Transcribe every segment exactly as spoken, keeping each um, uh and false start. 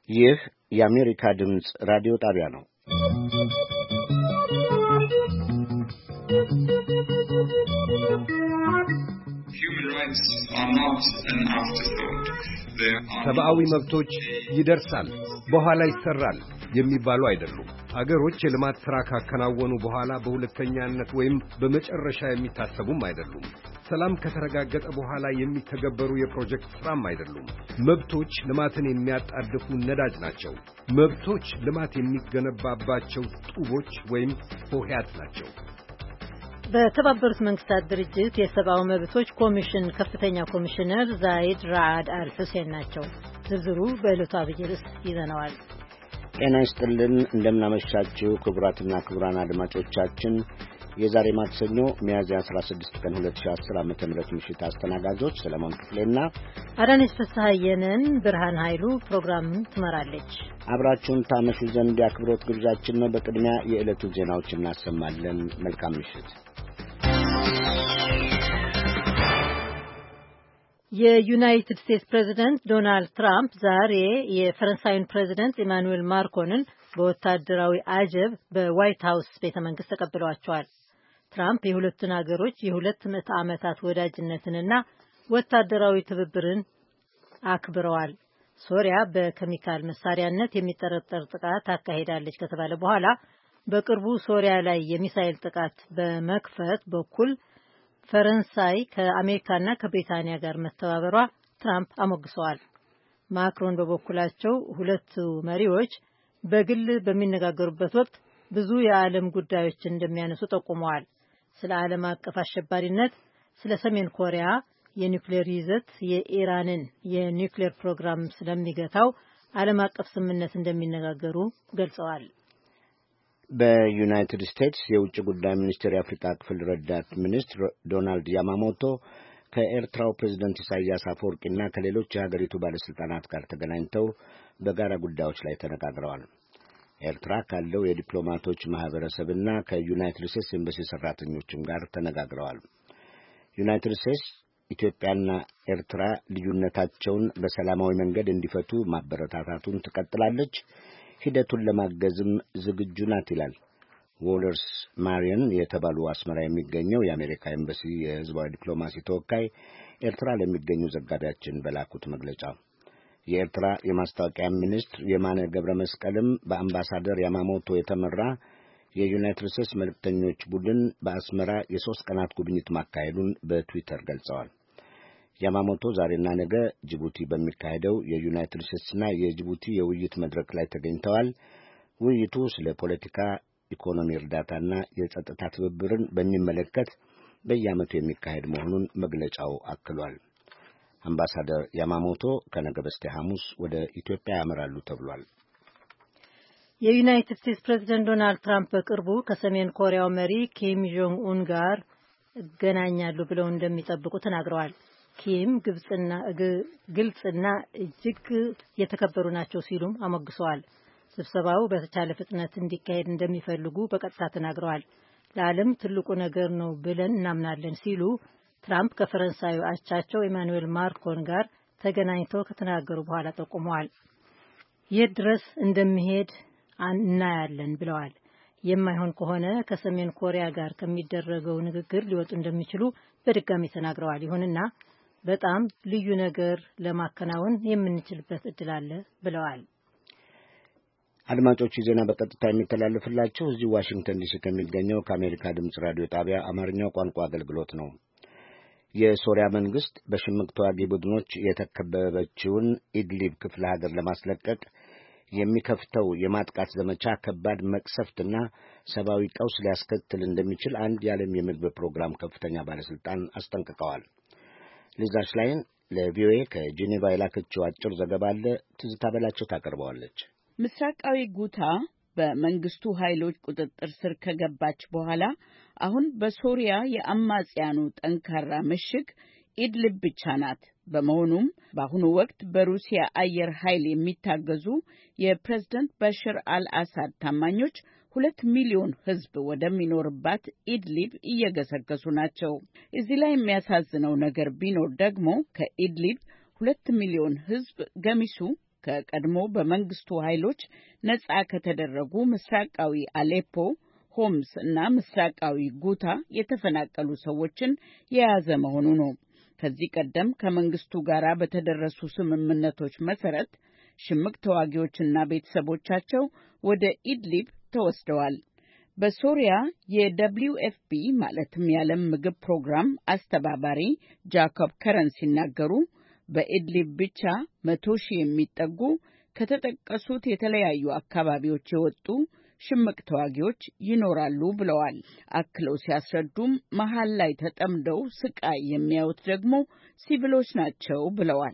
ይህ የአሜሪካ ድምፅ ራዲዮ ጣቢያ ነው። ሰብአዊ መብቶች ይደርሳል፣ በኋላ ይሰራል የሚባሉ አይደሉም። አገሮች የልማት ሥራ ካከናወኑ በኋላ በሁለተኛነት ወይም በመጨረሻ የሚታሰቡም አይደሉም። ሰላም ከተረጋገጠ በኋላ የሚተገበሩ የፕሮጀክት ሥራም አይደሉም። መብቶች ልማትን የሚያጣድፉ ነዳጅ ናቸው። መብቶች ልማት የሚገነባባቸው ጡቦች ወይም ሆሄያት ናቸው። በተባበሩት መንግስታት ድርጅት የሰብአዊ መብቶች ኮሚሽን ከፍተኛ ኮሚሽነር ዛይድ ራአድ አል ሁሴን ናቸው። ዝርዝሩ በዕለቱ አብይ ርዕስ ይዘነዋል። ጤና ይስጥልን፣ እንደምናመሻችሁ ክቡራትና ክቡራን አድማጮቻችን የዛሬ ማክሰኞ ሚያዝያ አስራ ስድስት ቀን ሁለት ሺህ አስር ዓመተ ምህረት ምሽት አስተናጋጆች ሰለሞን ክፍሌና አዳነች ፍስሐየንን። ብርሃን ኃይሉ ፕሮግራሙን ትመራለች። አብራችሁን ታመሹ ዘንድ የአክብሮት ግብዣችን ነው። በቅድሚያ የዕለቱ ዜናዎች እናሰማለን። መልካም ምሽት። የዩናይትድ ስቴትስ ፕሬዝዳንት ዶናልድ ትራምፕ ዛሬ የፈረንሳዩን ፕሬዝዳንት ኢማኑኤል ማክሮንን በወታደራዊ አጀብ በዋይት ሃውስ ቤተ መንግስት ተቀብለዋቸዋል። ትራምፕ የሁለቱን አገሮች የሁለት ምዕተ ዓመታት ወዳጅነትንና ወታደራዊ ትብብርን አክብረዋል። ሶሪያ በኬሚካል መሳሪያነት የሚጠረጠር ጥቃት አካሄዳለች ከተባለ በኋላ በቅርቡ ሶሪያ ላይ የሚሳኤል ጥቃት በመክፈት በኩል ፈረንሳይ ከአሜሪካና ከብሪታንያ ጋር መተባበሯ ትራምፕ አሞግሰዋል። ማክሮን በበኩላቸው ሁለቱ መሪዎች በግል በሚነጋገሩበት ወቅት ብዙ የዓለም ጉዳዮችን እንደሚያነሱ ጠቁመዋል። ስለ ዓለም አቀፍ አሸባሪነት፣ ስለ ሰሜን ኮሪያ የኒውክሌር ይዘት፣ የኢራንን የኒውክሌር ፕሮግራም ስለሚገታው ዓለም አቀፍ ስምምነት እንደሚነጋገሩ ገልጸዋል። በዩናይትድ ስቴትስ የውጭ ጉዳይ ሚኒስቴር የአፍሪካ ክፍል ረዳት ሚኒስትር ዶናልድ ያማሞቶ ከኤርትራው ፕሬዝዳንት ኢሳያስ አፈወርቂና ከሌሎች የሀገሪቱ ባለስልጣናት ጋር ተገናኝተው በጋራ ጉዳዮች ላይ ተነጋግረዋል። ኤርትራ ካለው የዲፕሎማቶች ማህበረሰብና ከዩናይትድ ስቴትስ ኤምባሲ ሰራተኞችም ጋር ተነጋግረዋል። ዩናይትድ ስቴትስ ኢትዮጵያና ኤርትራ ልዩነታቸውን በሰላማዊ መንገድ እንዲፈቱ ማበረታታቱን ትቀጥላለች፣ ሂደቱን ለማገዝም ዝግጁ ናት ይላል ዎለርስ ማሪየን የተባሉ አስመራ የሚገኘው የአሜሪካ ኤምባሲ የህዝባዊ ዲፕሎማሲ ተወካይ ኤርትራ ለሚገኙ ዘጋቢያችን በላኩት መግለጫ። የኤርትራ የማስታወቂያ ሚኒስትር የማነ ገብረ መስቀልም በአምባሳደር ያማሞቶ የተመራ የዩናይትድ ስቴትስ መልእክተኞች ቡድን በአስመራ የሶስት ቀናት ጉብኝት ማካሄዱን በትዊተር ገልጸዋል። ያማሞቶ ዛሬና ነገ ጅቡቲ በሚካሄደው የዩናይትድ ስቴትስና የጅቡቲ የውይይት መድረክ ላይ ተገኝተዋል። ውይይቱ ስለ ፖለቲካ፣ ኢኮኖሚ እርዳታና የጸጥታ ትብብርን በሚመለከት በየዓመቱ የሚካሄድ መሆኑን መግለጫው አክሏል። አምባሳደር ያማሞቶ ከነገ በስቲያ ሐሙስ ወደ ኢትዮጵያ ያመራሉ ተብሏል። የዩናይትድ ስቴትስ ፕሬዝዳንት ዶናልድ ትራምፕ በቅርቡ ከሰሜን ኮሪያው መሪ ኪም ጆንግ ኡን ጋር እገናኛሉ ብለው እንደሚጠብቁ ተናግረዋል። ኪም ግብጽና ግልጽና እጅግ የተከበሩ ናቸው ሲሉም አሞግሰዋል። ስብሰባው በተቻለ ፍጥነት እንዲካሄድ እንደሚፈልጉ በቀጥታ ተናግረዋል። ለዓለም ትልቁ ነገር ነው ብለን እናምናለን ሲሉ ትራምፕ ከፈረንሳዩ አቻቸው ኢማኑኤል ማክሮን ጋር ተገናኝተው ከተናገሩ በኋላ ጠቁመዋል። የት ድረስ እንደሚሄድ እናያለን ብለዋል። የማይሆን ከሆነ ከሰሜን ኮሪያ ጋር ከሚደረገው ንግግር ሊወጡ እንደሚችሉ በድጋሚ ተናግረዋል። ይሁንና በጣም ልዩ ነገር ለማከናወን የምንችልበት እድል አለ ብለዋል። አድማጮች ዜና በቀጥታ የሚተላለፍላችሁ እዚህ ዋሽንግተን ዲሲ ከሚገኘው ከአሜሪካ ድምፅ ራዲዮ ጣቢያ አማርኛው ቋንቋ አገልግሎት ነው። የሶሪያ መንግስት በሽምቅ ተዋጊ ቡድኖች የተከበበችውን ኢድሊብ ክፍለ ሀገር ለማስለቀቅ የሚከፍተው የማጥቃት ዘመቻ ከባድ መቅሰፍትና ሰብአዊ ቀውስ ሊያስከትል እንደሚችል አንድ የዓለም የምግብ ፕሮግራም ከፍተኛ ባለስልጣን አስጠንቅቀዋል። ሊዛ ሽላይን ለቪኦኤ ከጄኔቫ የላከችው አጭር ዘገባ አለ። ትዝታ በላቸው ታቀርበዋለች። ምስራቃዊ ጉታ በመንግስቱ ኃይሎች ቁጥጥር ስር ከገባች በኋላ አሁን በሶሪያ የአማጽያኑ ጠንካራ ምሽግ ኢድሊብ ብቻ ናት። በመሆኑም በአሁኑ ወቅት በሩሲያ አየር ኃይል የሚታገዙ የፕሬዝዳንት በሽር አልአሳድ ታማኞች ሁለት ሚሊዮን ህዝብ ወደሚኖርባት ኢድሊብ እየገሰገሱ ናቸው። እዚህ ላይ የሚያሳዝነው ነገር ቢኖር ደግሞ ከኢድሊብ ሁለት ሚሊዮን ህዝብ ገሚሱ ከቀድሞ በመንግስቱ ኃይሎች ነጻ ከተደረጉ ምስራቃዊ አሌፖ፣ ሆምስ እና ምስራቃዊ ጉታ የተፈናቀሉ ሰዎችን የያዘ መሆኑ ነው። ከዚህ ቀደም ከመንግስቱ ጋር በተደረሱ ስምምነቶች መሰረት ሽምቅ ተዋጊዎችና ቤተሰቦቻቸው ወደ ኢድሊብ ተወስደዋል። በሶሪያ የደብሊው ኤፍ ፒ ማለትም የዓለም ምግብ ፕሮግራም አስተባባሪ ጃኮብ ከረን ሲናገሩ በኢድሊብ ብቻ መቶ ሺህ የሚጠጉ ከተጠቀሱት የተለያዩ አካባቢዎች የወጡ ሽምቅ ተዋጊዎች ይኖራሉ ብለዋል። አክለው ሲያስረዱም መሃል ላይ ተጠምደው ስቃይ የሚያዩት ደግሞ ሲቪሎች ናቸው ብለዋል።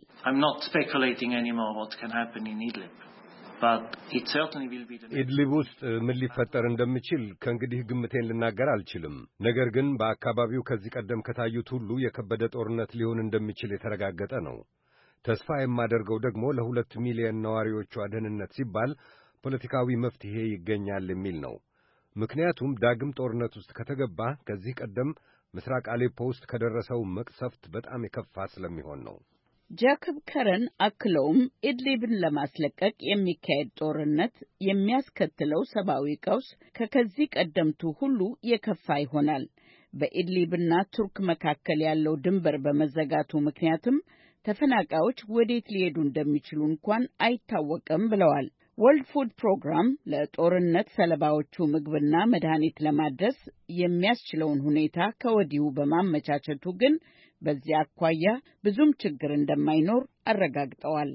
ኢድሊብ ውስጥ ምን ሊፈጠር እንደሚችል ከእንግዲህ ግምቴን ልናገር አልችልም። ነገር ግን በአካባቢው ከዚህ ቀደም ከታዩት ሁሉ የከበደ ጦርነት ሊሆን እንደሚችል የተረጋገጠ ነው። ተስፋ የማደርገው ደግሞ ለሁለት ሚሊዮን ነዋሪዎቿ ደህንነት ሲባል ፖለቲካዊ መፍትሄ ይገኛል የሚል ነው። ምክንያቱም ዳግም ጦርነት ውስጥ ከተገባ ከዚህ ቀደም ምስራቅ አሌፖ ውስጥ ከደረሰው መቅሰፍት በጣም የከፋ ስለሚሆን ነው። ጃኮብ ከረን አክለውም ኢድሊብን ለማስለቀቅ የሚካሄድ ጦርነት የሚያስከትለው ሰብአዊ ቀውስ ከከዚህ ቀደምቱ ሁሉ የከፋ ይሆናል። በኢድሊብና ቱርክ መካከል ያለው ድንበር በመዘጋቱ ምክንያትም ተፈናቃዮች ወዴት ሊሄዱ እንደሚችሉ እንኳን አይታወቅም ብለዋል። ወርልድ ፉድ ፕሮግራም ለጦርነት ሰለባዎቹ ምግብና መድኃኒት ለማድረስ የሚያስችለውን ሁኔታ ከወዲሁ በማመቻቸቱ ግን በዚያ አኳያ ብዙም ችግር እንደማይኖር አረጋግጠዋል።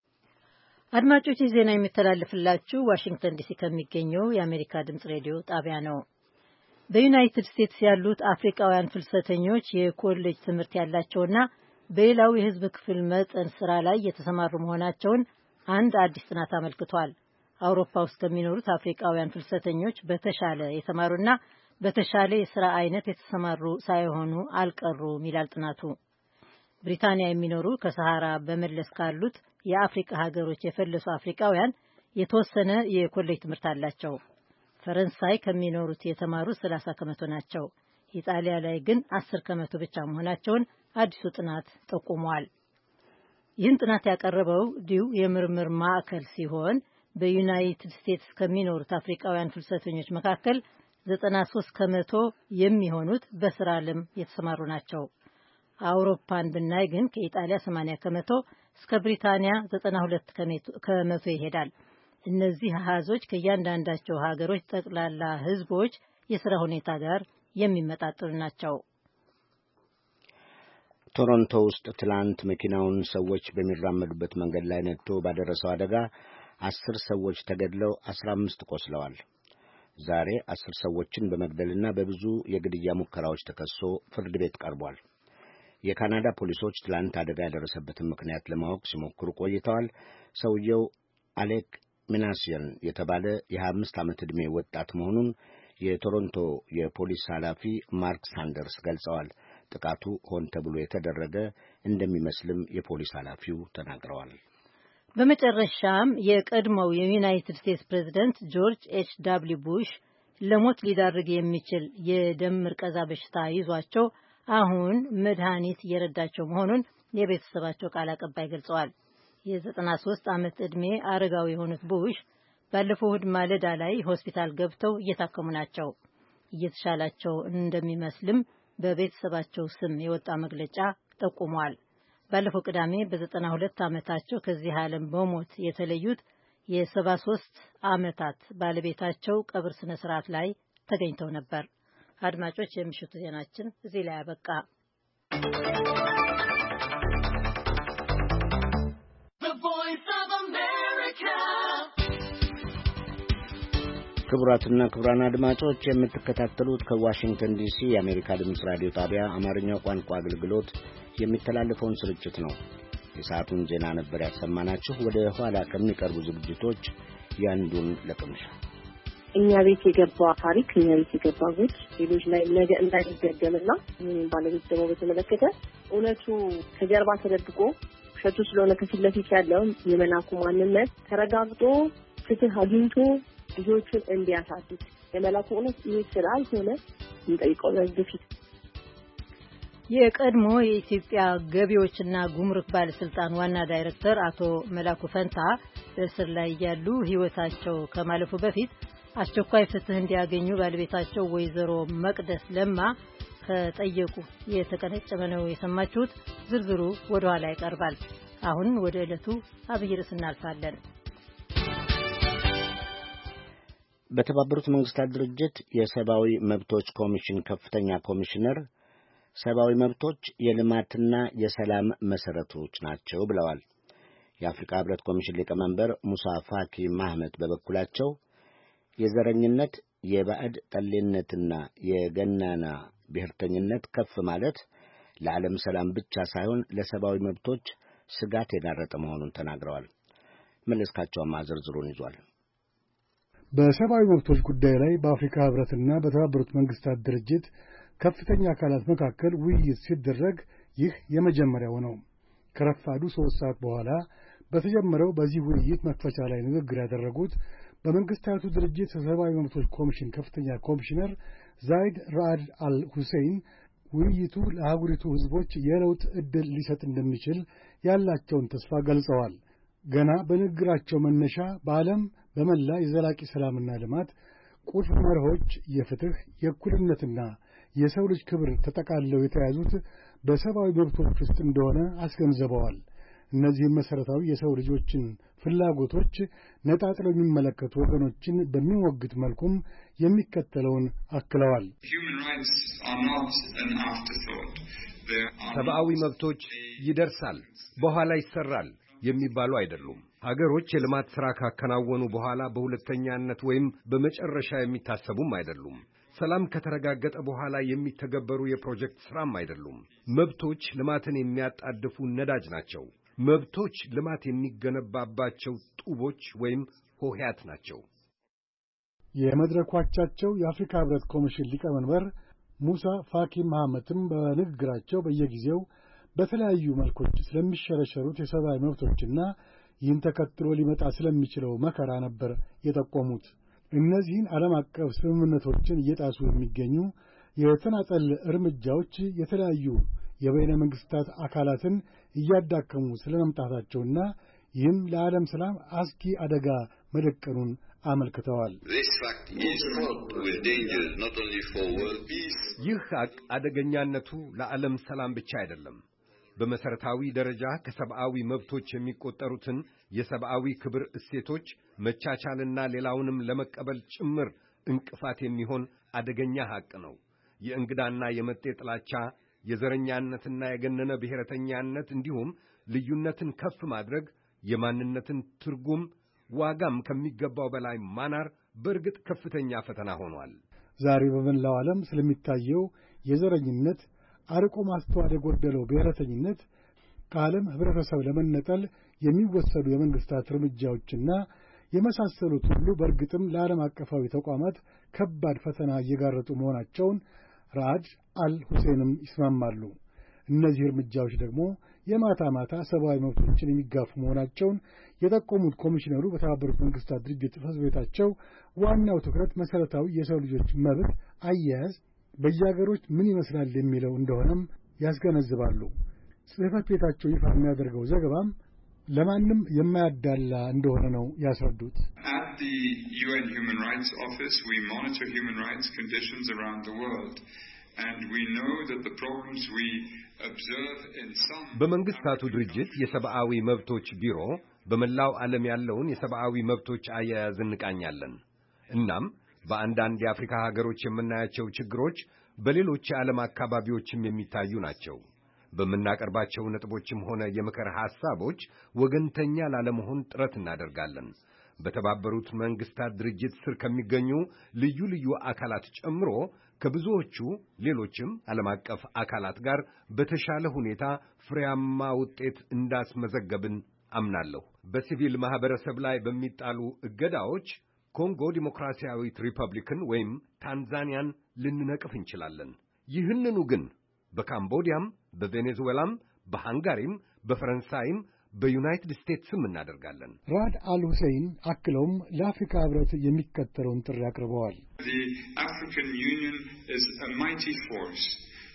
አድማጮች ዜና የሚተላለፍላችሁ ዋሽንግተን ዲሲ ከሚገኘው የአሜሪካ ድምጽ ሬዲዮ ጣቢያ ነው። በዩናይትድ ስቴትስ ያሉት አፍሪካውያን ፍልሰተኞች የኮሌጅ ትምህርት ያላቸውና በሌላው የሕዝብ ክፍል መጠን ስራ ላይ የተሰማሩ መሆናቸውን አንድ አዲስ ጥናት አመልክቷል። አውሮፓ ውስጥ ከሚኖሩት አፍሪካውያን ፍልሰተኞች በተሻለ የተማሩና በተሻለ የሥራ አይነት የተሰማሩ ሳይሆኑ አልቀሩም ይላል ጥናቱ። ብሪታንያ የሚኖሩ ከሰሃራ በመለስ ካሉት የአፍሪካ ሀገሮች የፈለሱ አፍሪካውያን የተወሰነ የኮሌጅ ትምህርት አላቸው። ፈረንሳይ ከሚኖሩት የተማሩት ሰላሳ ከመቶ ናቸው። ኢጣሊያ ላይ ግን አስር ከመቶ ብቻ መሆናቸውን አዲሱ ጥናት ጠቁሟል። ይህን ጥናት ያቀረበው ዲው የምርምር ማዕከል ሲሆን በዩናይትድ ስቴትስ ከሚኖሩት አፍሪካውያን ፍልሰተኞች መካከል ዘጠና ሶስት ከመቶ የሚሆኑት በስራ ዓለም የተሰማሩ ናቸው። አውሮፓን ብናይ ግን ከኢጣሊያ ሰማንያ ከመቶ እስከ ብሪታንያ ዘጠና ሁለት ከመቶ ይሄዳል። እነዚህ አሃዞች ከእያንዳንዳቸው ሀገሮች ጠቅላላ ህዝቦች የሥራ ሁኔታ ጋር የሚመጣጠኑ ናቸው። ቶሮንቶ ውስጥ ትላንት መኪናውን ሰዎች በሚራመዱበት መንገድ ላይ ነድቶ ባደረሰው አደጋ አስር ሰዎች ተገድለው አስራ አምስት ቆስለዋል። ዛሬ አስር ሰዎችን በመግደልና በብዙ የግድያ ሙከራዎች ተከሶ ፍርድ ቤት ቀርቧል። የካናዳ ፖሊሶች ትላንት አደጋ ያደረሰበትን ምክንያት ለማወቅ ሲሞክሩ ቆይተዋል። ሰውየው አሌክ ሚናሲየን የተባለ የሀያ አምስት ዓመት ዕድሜ ወጣት መሆኑን የቶሮንቶ የፖሊስ ኃላፊ ማርክ ሳንደርስ ገልጸዋል። ጥቃቱ ሆን ተብሎ የተደረገ እንደሚመስልም የፖሊስ ኃላፊው ተናግረዋል። በመጨረሻም የቀድሞው የዩናይትድ ስቴትስ ፕሬዝዳንት ጆርጅ ኤች ደብሊው ቡሽ ለሞት ሊዳርግ የሚችል የደም ምርቀዛ በሽታ ይዟቸው አሁን መድኃኒት እየረዳቸው መሆኑን የቤተሰባቸው ቃል አቀባይ ገልጸዋል። የዘጠና ሶስት ዓመት ዕድሜ አረጋዊ የሆኑት ቡሽ ባለፈው እሁድ ማለዳ ላይ ሆስፒታል ገብተው እየታከሙ ናቸው። እየተሻላቸው እንደሚመስልም በቤተሰባቸው ስም የወጣ መግለጫ ጠቁሟል። ባለፈው ቅዳሜ በዘጠና ሁለት ዓመታቸው ከዚህ ዓለም በሞት የተለዩት የሰባ ሶስት ዓመታት ባለቤታቸው ቀብር ስነ ስርዓት ላይ ተገኝተው ነበር። አድማጮች፣ የምሽቱ ዜናችን እዚህ ላይ አበቃ። ክቡራትና ክቡራን አድማጮች የምትከታተሉት ከዋሽንግተን ዲሲ የአሜሪካ ድምፅ ራዲዮ ጣቢያ አማርኛው ቋንቋ አገልግሎት የሚተላለፈውን ስርጭት ነው። የሰዓቱን ዜና ነበር ያሰማናችሁ። ወደ ኋላ ከሚቀርቡ ዝግጅቶች ያንዱን ለቅምሻ። እኛ ቤት የገባ ታሪክ፣ እኛ ቤት የገባ ጉድ ሌሎች ላይ ነገ እንዳይደገምና ባለቤት ደግሞ በተመለከተ እውነቱ ከጀርባ ተደብቆ ውሸቱ ስለሆነ ከፊት ለፊት ያለው የመላኩ ማንነት ተረጋግጦ ፍትህ አግኝቶ ልጆቹን እንዲያሳድግ የመላኩ እውነት ይህ ስላልሆነ እንጠይቀው በፊት። የቀድሞ የኢትዮጵያ ገቢዎችና ጉምሩክ ባለስልጣን ዋና ዳይሬክተር አቶ መላኩ ፈንታ በእስር ላይ ያሉ ሕይወታቸው ከማለፉ በፊት አስቸኳይ ፍትህ እንዲያገኙ ባለቤታቸው ወይዘሮ መቅደስ ለማ ከጠየቁ የተቀነጨበ ነው የሰማችሁት። ዝርዝሩ ወደ ኋላ ይቀርባል። አሁን ወደ ዕለቱ አብይ ርዕስ እናልፋለን። በተባበሩት መንግስታት ድርጅት የሰብአዊ መብቶች ኮሚሽን ከፍተኛ ኮሚሽነር ሰብአዊ መብቶች የልማትና የሰላም መሰረቶች ናቸው ብለዋል። የአፍሪካ ህብረት ኮሚሽን ሊቀመንበር ሙሳ ፋኪ ማህመድ በበኩላቸው የዘረኝነት፣ የባዕድ ጠሌነትና የገናና ብሔርተኝነት ከፍ ማለት ለዓለም ሰላም ብቻ ሳይሆን ለሰብአዊ መብቶች ስጋት የጋረጠ መሆኑን ተናግረዋል። መለስካቸውማ ዝርዝሩን ይዟል። በሰብአዊ መብቶች ጉዳይ ላይ በአፍሪካ ህብረትና በተባበሩት መንግስታት ድርጅት ከፍተኛ አካላት መካከል ውይይት ሲደረግ ይህ የመጀመሪያው ነው። ከረፋዱ ሶስት ሰዓት በኋላ በተጀመረው በዚህ ውይይት መክፈቻ ላይ ንግግር ያደረጉት በመንግስታቱ ድርጅት የሰብአዊ መብቶች ኮሚሽን ከፍተኛ ኮሚሽነር ዛይድ ራአድ አል ሁሴይን ውይይቱ ለአህጉሪቱ ህዝቦች የለውጥ ዕድል ሊሰጥ እንደሚችል ያላቸውን ተስፋ ገልጸዋል። ገና በንግግራቸው መነሻ በዓለም በመላ የዘላቂ ሰላምና ልማት ቁልፍ መርሆች የፍትህ፣ የእኩልነትና የሰው ልጅ ክብር ተጠቃልለው የተያዙት በሰብአዊ መብቶች ውስጥ እንደሆነ አስገንዝበዋል። እነዚህም መሠረታዊ የሰው ልጆችን ፍላጎቶች ነጣጥለው የሚመለከቱ ወገኖችን በሚሞግት መልኩም የሚከተለውን አክለዋል። ሰብአዊ መብቶች ይደርሳል፣ በኋላ ይሰራል የሚባሉ አይደሉም። ሀገሮች የልማት ሥራ ካከናወኑ በኋላ በሁለተኛነት ወይም በመጨረሻ የሚታሰቡም አይደሉም። ሰላም ከተረጋገጠ በኋላ የሚተገበሩ የፕሮጀክት ሥራም አይደሉም። መብቶች ልማትን የሚያጣድፉ ነዳጅ ናቸው። መብቶች ልማት የሚገነባባቸው ጡቦች ወይም ሆሄያት ናቸው። የመድረኳቻቸው የአፍሪካ ህብረት ኮሚሽን ሊቀመንበር ሙሳ ፋኪ መሐመድም በንግግራቸው በየጊዜው በተለያዩ መልኮች ስለሚሸረሸሩት የሰብአዊ መብቶችና ይህን ተከትሎ ሊመጣ ስለሚችለው መከራ ነበር የጠቆሙት። እነዚህን ዓለም አቀፍ ስምምነቶችን እየጣሱ የሚገኙ የተናጠል እርምጃዎች የተለያዩ የበይነ መንግስታት አካላትን እያዳከሙ ስለመምጣታቸውና ይህም ለዓለም ሰላም አስጊ አደጋ መደቀኑን አመልክተዋል። ይህ ሐቅ አደገኛነቱ ለዓለም ሰላም ብቻ አይደለም። በመሰረታዊ ደረጃ ከሰብአዊ መብቶች የሚቆጠሩትን የሰብአዊ ክብር እሴቶች መቻቻልና ሌላውንም ለመቀበል ጭምር እንቅፋት የሚሆን አደገኛ ሐቅ ነው። የእንግዳና የመጤ ጥላቻ፣ የዘረኛነትና የገነነ ብሔረተኛነት እንዲሁም ልዩነትን ከፍ ማድረግ፣ የማንነትን ትርጉም ዋጋም ከሚገባው በላይ ማናር በእርግጥ ከፍተኛ ፈተና ሆኗል። ዛሬ በመላው ዓለም ስለሚታየው የዘረኝነት አርቆ ማስተዋል የጎደለው ብሔረተኝነት ከዓለም ህብረተሰብ ለመነጠል የሚወሰዱ የመንግስታት እርምጃዎችና የመሳሰሉት ሁሉ በእርግጥም ለዓለም አቀፋዊ ተቋማት ከባድ ፈተና እየጋረጡ መሆናቸውን ራአድ አል ሁሴንም ይስማማሉ። እነዚህ እርምጃዎች ደግሞ የማታ ማታ ሰብአዊ መብቶችን የሚጋፉ መሆናቸውን የጠቆሙት ኮሚሽነሩ በተባበሩት መንግስታት ድርጅት ጽሕፈት ቤታቸው ዋናው ትኩረት መሠረታዊ የሰው ልጆች መብት አያያዝ በየአገሮች ምን ይመስላል የሚለው እንደሆነም ያስገነዝባሉ። ጽሕፈት ቤታቸው ይፋ የሚያደርገው ዘገባም ለማንም የማያዳላ እንደሆነ ነው ያስረዱት። At the U N Human Rights Office we monitor human rights conditions around the world and we know that the problems we observe in some በመንግስታቱ ድርጅት የሰብአዊ መብቶች ቢሮ በመላው ዓለም ያለውን የሰብአዊ መብቶች አያያዝ እንቃኛለን። እናም በአንዳንድ የአፍሪካ ሀገሮች የምናያቸው ችግሮች በሌሎች የዓለም አካባቢዎችም የሚታዩ ናቸው። በመናቀርባቸው ነጥቦችም ሆነ የምክር ሐሳቦች ወገንተኛ ላለመሆን ጥረት እናደርጋለን። በተባበሩት መንግስታት ድርጅት ስር ከሚገኙ ልዩ ልዩ አካላት ጨምሮ ከብዙዎቹ ሌሎችም ዓለም አቀፍ አካላት ጋር በተሻለ ሁኔታ ፍሬያማ ውጤት እንዳስመዘገብን አምናለሁ። በሲቪል ማህበረሰብ ላይ በሚጣሉ እገዳዎች ኮንጎ ዲሞክራሲያዊት ሪፐብሊክን ወይም ታንዛኒያን ልንነቅፍ እንችላለን። ይህንኑ ግን በካምቦዲያም፣ በቬኔዙዌላም፣ በሃንጋሪም፣ በፈረንሳይም በዩናይትድ ስቴትስም እናደርጋለን። ራአድ አል ሁሴይን አክለውም ለአፍሪካ ህብረት የሚከተለውን ጥሪ አቅርበዋል። The African Union is a mighty force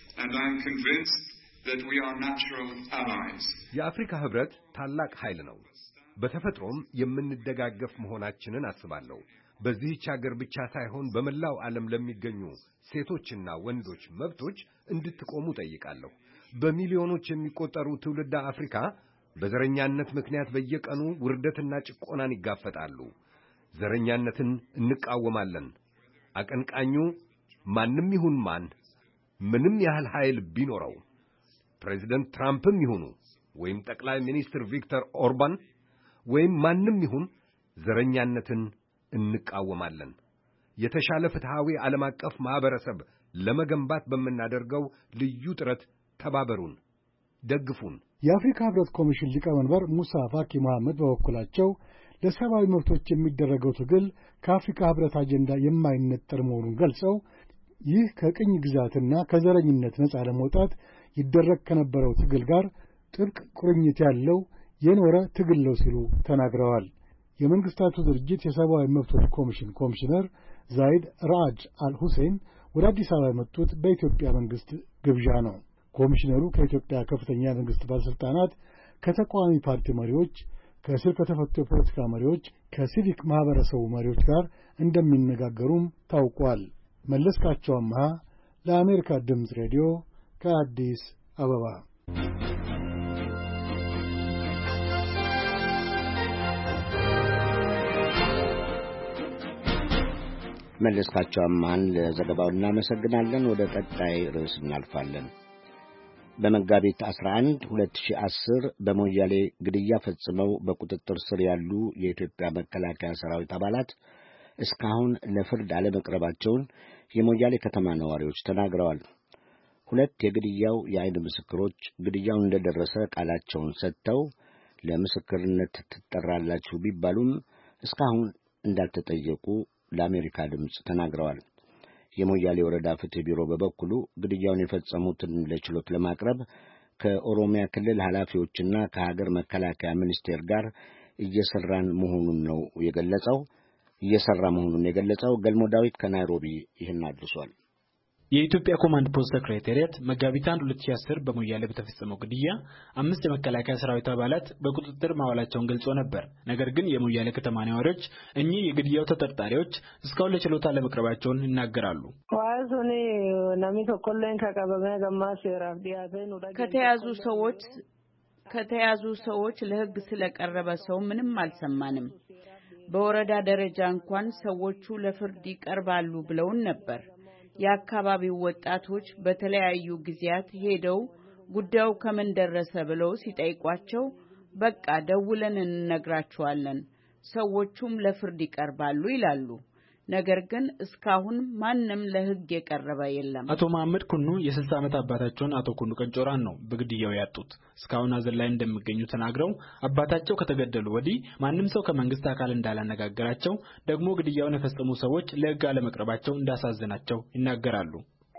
and I'm convinced that we are natural allies. የአፍሪካ ህብረት ታላቅ ኃይል ነው። በተፈጥሮም የምንደጋገፍ መሆናችንን አስባለሁ። በዚህች ሀገር ብቻ ሳይሆን በመላው ዓለም ለሚገኙ ሴቶችና ወንዶች መብቶች እንድትቆሙ ጠይቃለሁ። በሚሊዮኖች የሚቆጠሩ ትውልደ አፍሪካ በዘረኛነት ምክንያት በየቀኑ ውርደትና ጭቆናን ይጋፈጣሉ። ዘረኛነትን እንቃወማለን። አቀንቃኙ ማንም ይሁን ማን ምንም ያህል ኃይል ቢኖረው ፕሬዝዳንት ትራምፕም ይሁኑ ወይም ጠቅላይ ሚኒስትር ቪክተር ኦርባን ወይም ማንም ይሁን ዘረኛነትን እንቃወማለን። የተሻለ ፍትሃዊ ዓለም አቀፍ ማህበረሰብ ለመገንባት በመናደርገው ልዩ ጥረት ተባበሩን፣ ደግፉን። የአፍሪካ ህብረት ኮሚሽን ሊቀመንበር ሙሳ ፋኪ መሐመድ በበኩላቸው ለሰብአዊ መብቶች የሚደረገው ትግል ከአፍሪካ ህብረት አጀንዳ የማይነጠር መሆኑን ገልጸው ይህ ከቅኝ ግዛትና ከዘረኝነት ነጻ ለመውጣት ይደረግ ከነበረው ትግል ጋር ጥብቅ ቁርኝት ያለው የኖረ ትግል ነው ሲሉ ተናግረዋል። የመንግስታቱ ድርጅት የሰብአዊ መብቶች ኮሚሽን ኮሚሽነር ዛይድ ራአድ አልሁሴን ወደ አዲስ አበባ የመጡት በኢትዮጵያ መንግስት ግብዣ ነው። ኮሚሽነሩ ከኢትዮጵያ ከፍተኛ መንግስት ባለስልጣናት፣ ከተቃዋሚ ፓርቲ መሪዎች፣ ከእስር ከተፈቱ የፖለቲካ መሪዎች፣ ከሲቪክ ማህበረሰቡ መሪዎች ጋር እንደሚነጋገሩም ታውቋል። መለስካቸው አምሃ ለአሜሪካ ድምፅ ሬዲዮ ከአዲስ አበባ። መለስካቸው አምሃን ለዘገባው እናመሰግናለን። ወደ ቀጣይ ርዕስ እናልፋለን። በመጋቢት አስራ አንድ ሁለት ሺህ አስር በሞያሌ ግድያ ፈጽመው በቁጥጥር ስር ያሉ የኢትዮጵያ መከላከያ ሰራዊት አባላት እስካሁን ለፍርድ አለመቅረባቸውን የሞያሌ ከተማ ነዋሪዎች ተናግረዋል። ሁለት የግድያው የዓይን ምስክሮች ግድያው እንደደረሰ ቃላቸውን ሰጥተው ለምስክርነት ትጠራላችሁ ቢባሉም እስካሁን እንዳልተጠየቁ ለአሜሪካ ድምፅ ተናግረዋል። የሞያሌ ወረዳ ፍትህ ቢሮ በበኩሉ ግድያውን የፈጸሙትን ለችሎት ለማቅረብ ከኦሮሚያ ክልል ኃላፊዎችና ከሀገር መከላከያ ሚኒስቴር ጋር እየሰራን መሆኑን ነው የገለጸው እየሰራ መሆኑን የገለጸው ገልሞ ዳዊት ከናይሮቢ ይህን አድርሷል። የኢትዮጵያ ኮማንድ ፖስት ሴክሬታሪያት መጋቢት አንድ ሁለት ሺህ አስር በሞያሌ በተፈጸመው ግድያ አምስት የመከላከያ ሰራዊት አባላት በቁጥጥር ማዋላቸውን ገልጾ ነበር። ነገር ግን የሞያሌ ከተማ ነዋሪዎች እኚህ የግድያው ተጠርጣሪዎች እስካሁን ለችሎት አለመቅረባቸውን ይናገራሉ። ከተያዙ ሰዎች ከተያዙ ሰዎች ለሕግ ስለቀረበ ሰው ምንም አልሰማንም። በወረዳ ደረጃ እንኳን ሰዎቹ ለፍርድ ይቀርባሉ ብለውን ነበር። የአካባቢው ወጣቶች በተለያዩ ጊዜያት ሄደው ጉዳዩ ከምን ደረሰ ብለው ሲጠይቋቸው በቃ ደውለን እንነግራቸዋለን፣ ሰዎቹም ለፍርድ ይቀርባሉ ይላሉ። ነገር ግን እስካሁን ማንም ለሕግ የቀረበ የለም። አቶ መሐመድ ኩኑ የስልሳ ዓመት አባታቸውን አቶ ኩኑ ቀንጮራን ነው በግድያው ያጡት። እስካሁን ሐዘን ላይ እንደሚገኙ ተናግረው አባታቸው ከተገደሉ ወዲህ ማንም ሰው ከመንግስት አካል እንዳላነጋገራቸው፣ ደግሞ ግድያውን የፈጸሙ ሰዎች ለሕግ አለመቅረባቸው እንዳሳዘናቸው ይናገራሉ።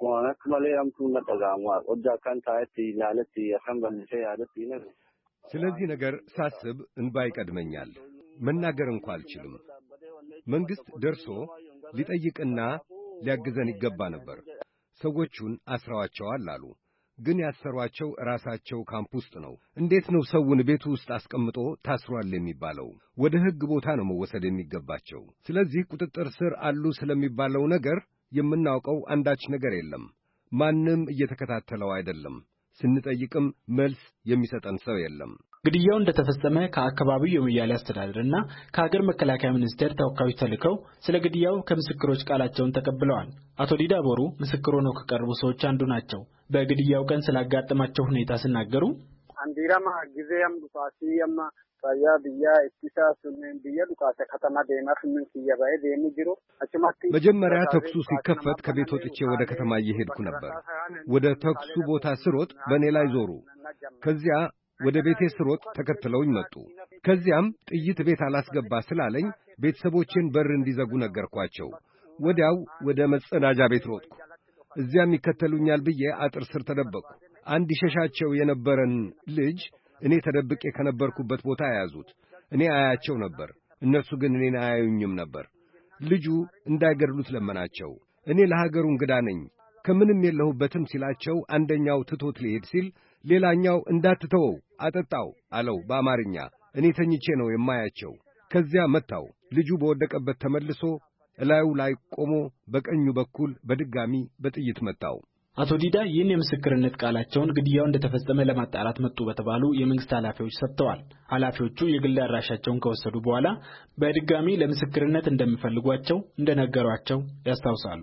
ስለዚህ ነገር ሳስብ እንባ ይቀድመኛል። መናገር እንኳን አልችልም። መንግስት ደርሶ ሊጠይቅና ሊያግዘን ይገባ ነበር። ሰዎቹን አስረዋቸዋል አሉ። ግን ያሰሯቸው ራሳቸው ካምፕ ውስጥ ነው። እንዴት ነው ሰውን ቤቱ ውስጥ አስቀምጦ ታስሯል የሚባለው? ወደ ሕግ ቦታ ነው መወሰድ የሚገባቸው። ስለዚህ ቁጥጥር ስር አሉ ስለሚባለው ነገር የምናውቀው አንዳች ነገር የለም። ማንም እየተከታተለው አይደለም። ስንጠይቅም መልስ የሚሰጠን ሰው የለም። ግድያው እንደተፈጸመ ከአካባቢው የሞያሌ አስተዳደርና ከሀገር መከላከያ ሚኒስቴር ተወካዮች ተልከው ስለ ግድያው ከምስክሮች ቃላቸውን ተቀብለዋል። አቶ ዲዳ ቦሩ ምስክር ሆነው ከቀረቡ ሰዎች አንዱ ናቸው። በግድያው ቀን ስላጋጠማቸው ሁኔታ ሲናገሩ አንዲራማ ጊዜም ዱፋሲያማ ታያ ቢያ ኢስቲሳ ሱነን ቢያ ዱካተ ከተማ ደማፍ ምን ሲያባይ ደም ጅሮ አችማቲ መጀመሪያ ተኩሱ ሲከፈት ከቤት ወጥቼ ወደ ከተማ እየሄድኩ ነበር። ወደ ተኩሱ ቦታ ስሮጥ በእኔ ላይ ዞሩ። ከዚያ ወደ ቤቴ ስሮጥ ተከትለውኝ መጡ። ከዚያም ጥይት ቤት አላስገባ ስላለኝ ቤተሰቦቼን በር እንዲዘጉ ነገርኳቸው። ወዲያው ወደ መጸዳጃ ቤት ሮጥኩ። እዚያም ይከተሉኛል ብዬ አጥር ስር ተደበቅኩ። አንድ ሸሻቸው የነበረን ልጅ እኔ ተደብቄ ከነበርኩበት ቦታ ያዙት። እኔ አያቸው ነበር፣ እነርሱ ግን እኔን አያዩኝም ነበር። ልጁ እንዳይገድሉት ለመናቸው። እኔ ለሀገሩ እንግዳ ነኝ፣ ከምንም የለሁበትም ሲላቸው አንደኛው ትቶት ሊሄድ ሲል ሌላኛው እንዳትተወው አጠጣው አለው በአማርኛ። እኔ ተኝቼ ነው የማያቸው። ከዚያ መታው። ልጁ በወደቀበት ተመልሶ እላዩ ላይ ቆሞ በቀኙ በኩል በድጋሚ በጥይት መታው። አቶ ዲዳ ይህን የምስክርነት ቃላቸውን ግድያው እንደተፈጸመ ለማጣራት መጡ በተባሉ የመንግስት ኃላፊዎች ሰጥተዋል። ኃላፊዎቹ የግል አድራሻቸውን ከወሰዱ በኋላ በድጋሚ ለምስክርነት እንደሚፈልጓቸው እንደነገሯቸው ያስታውሳሉ።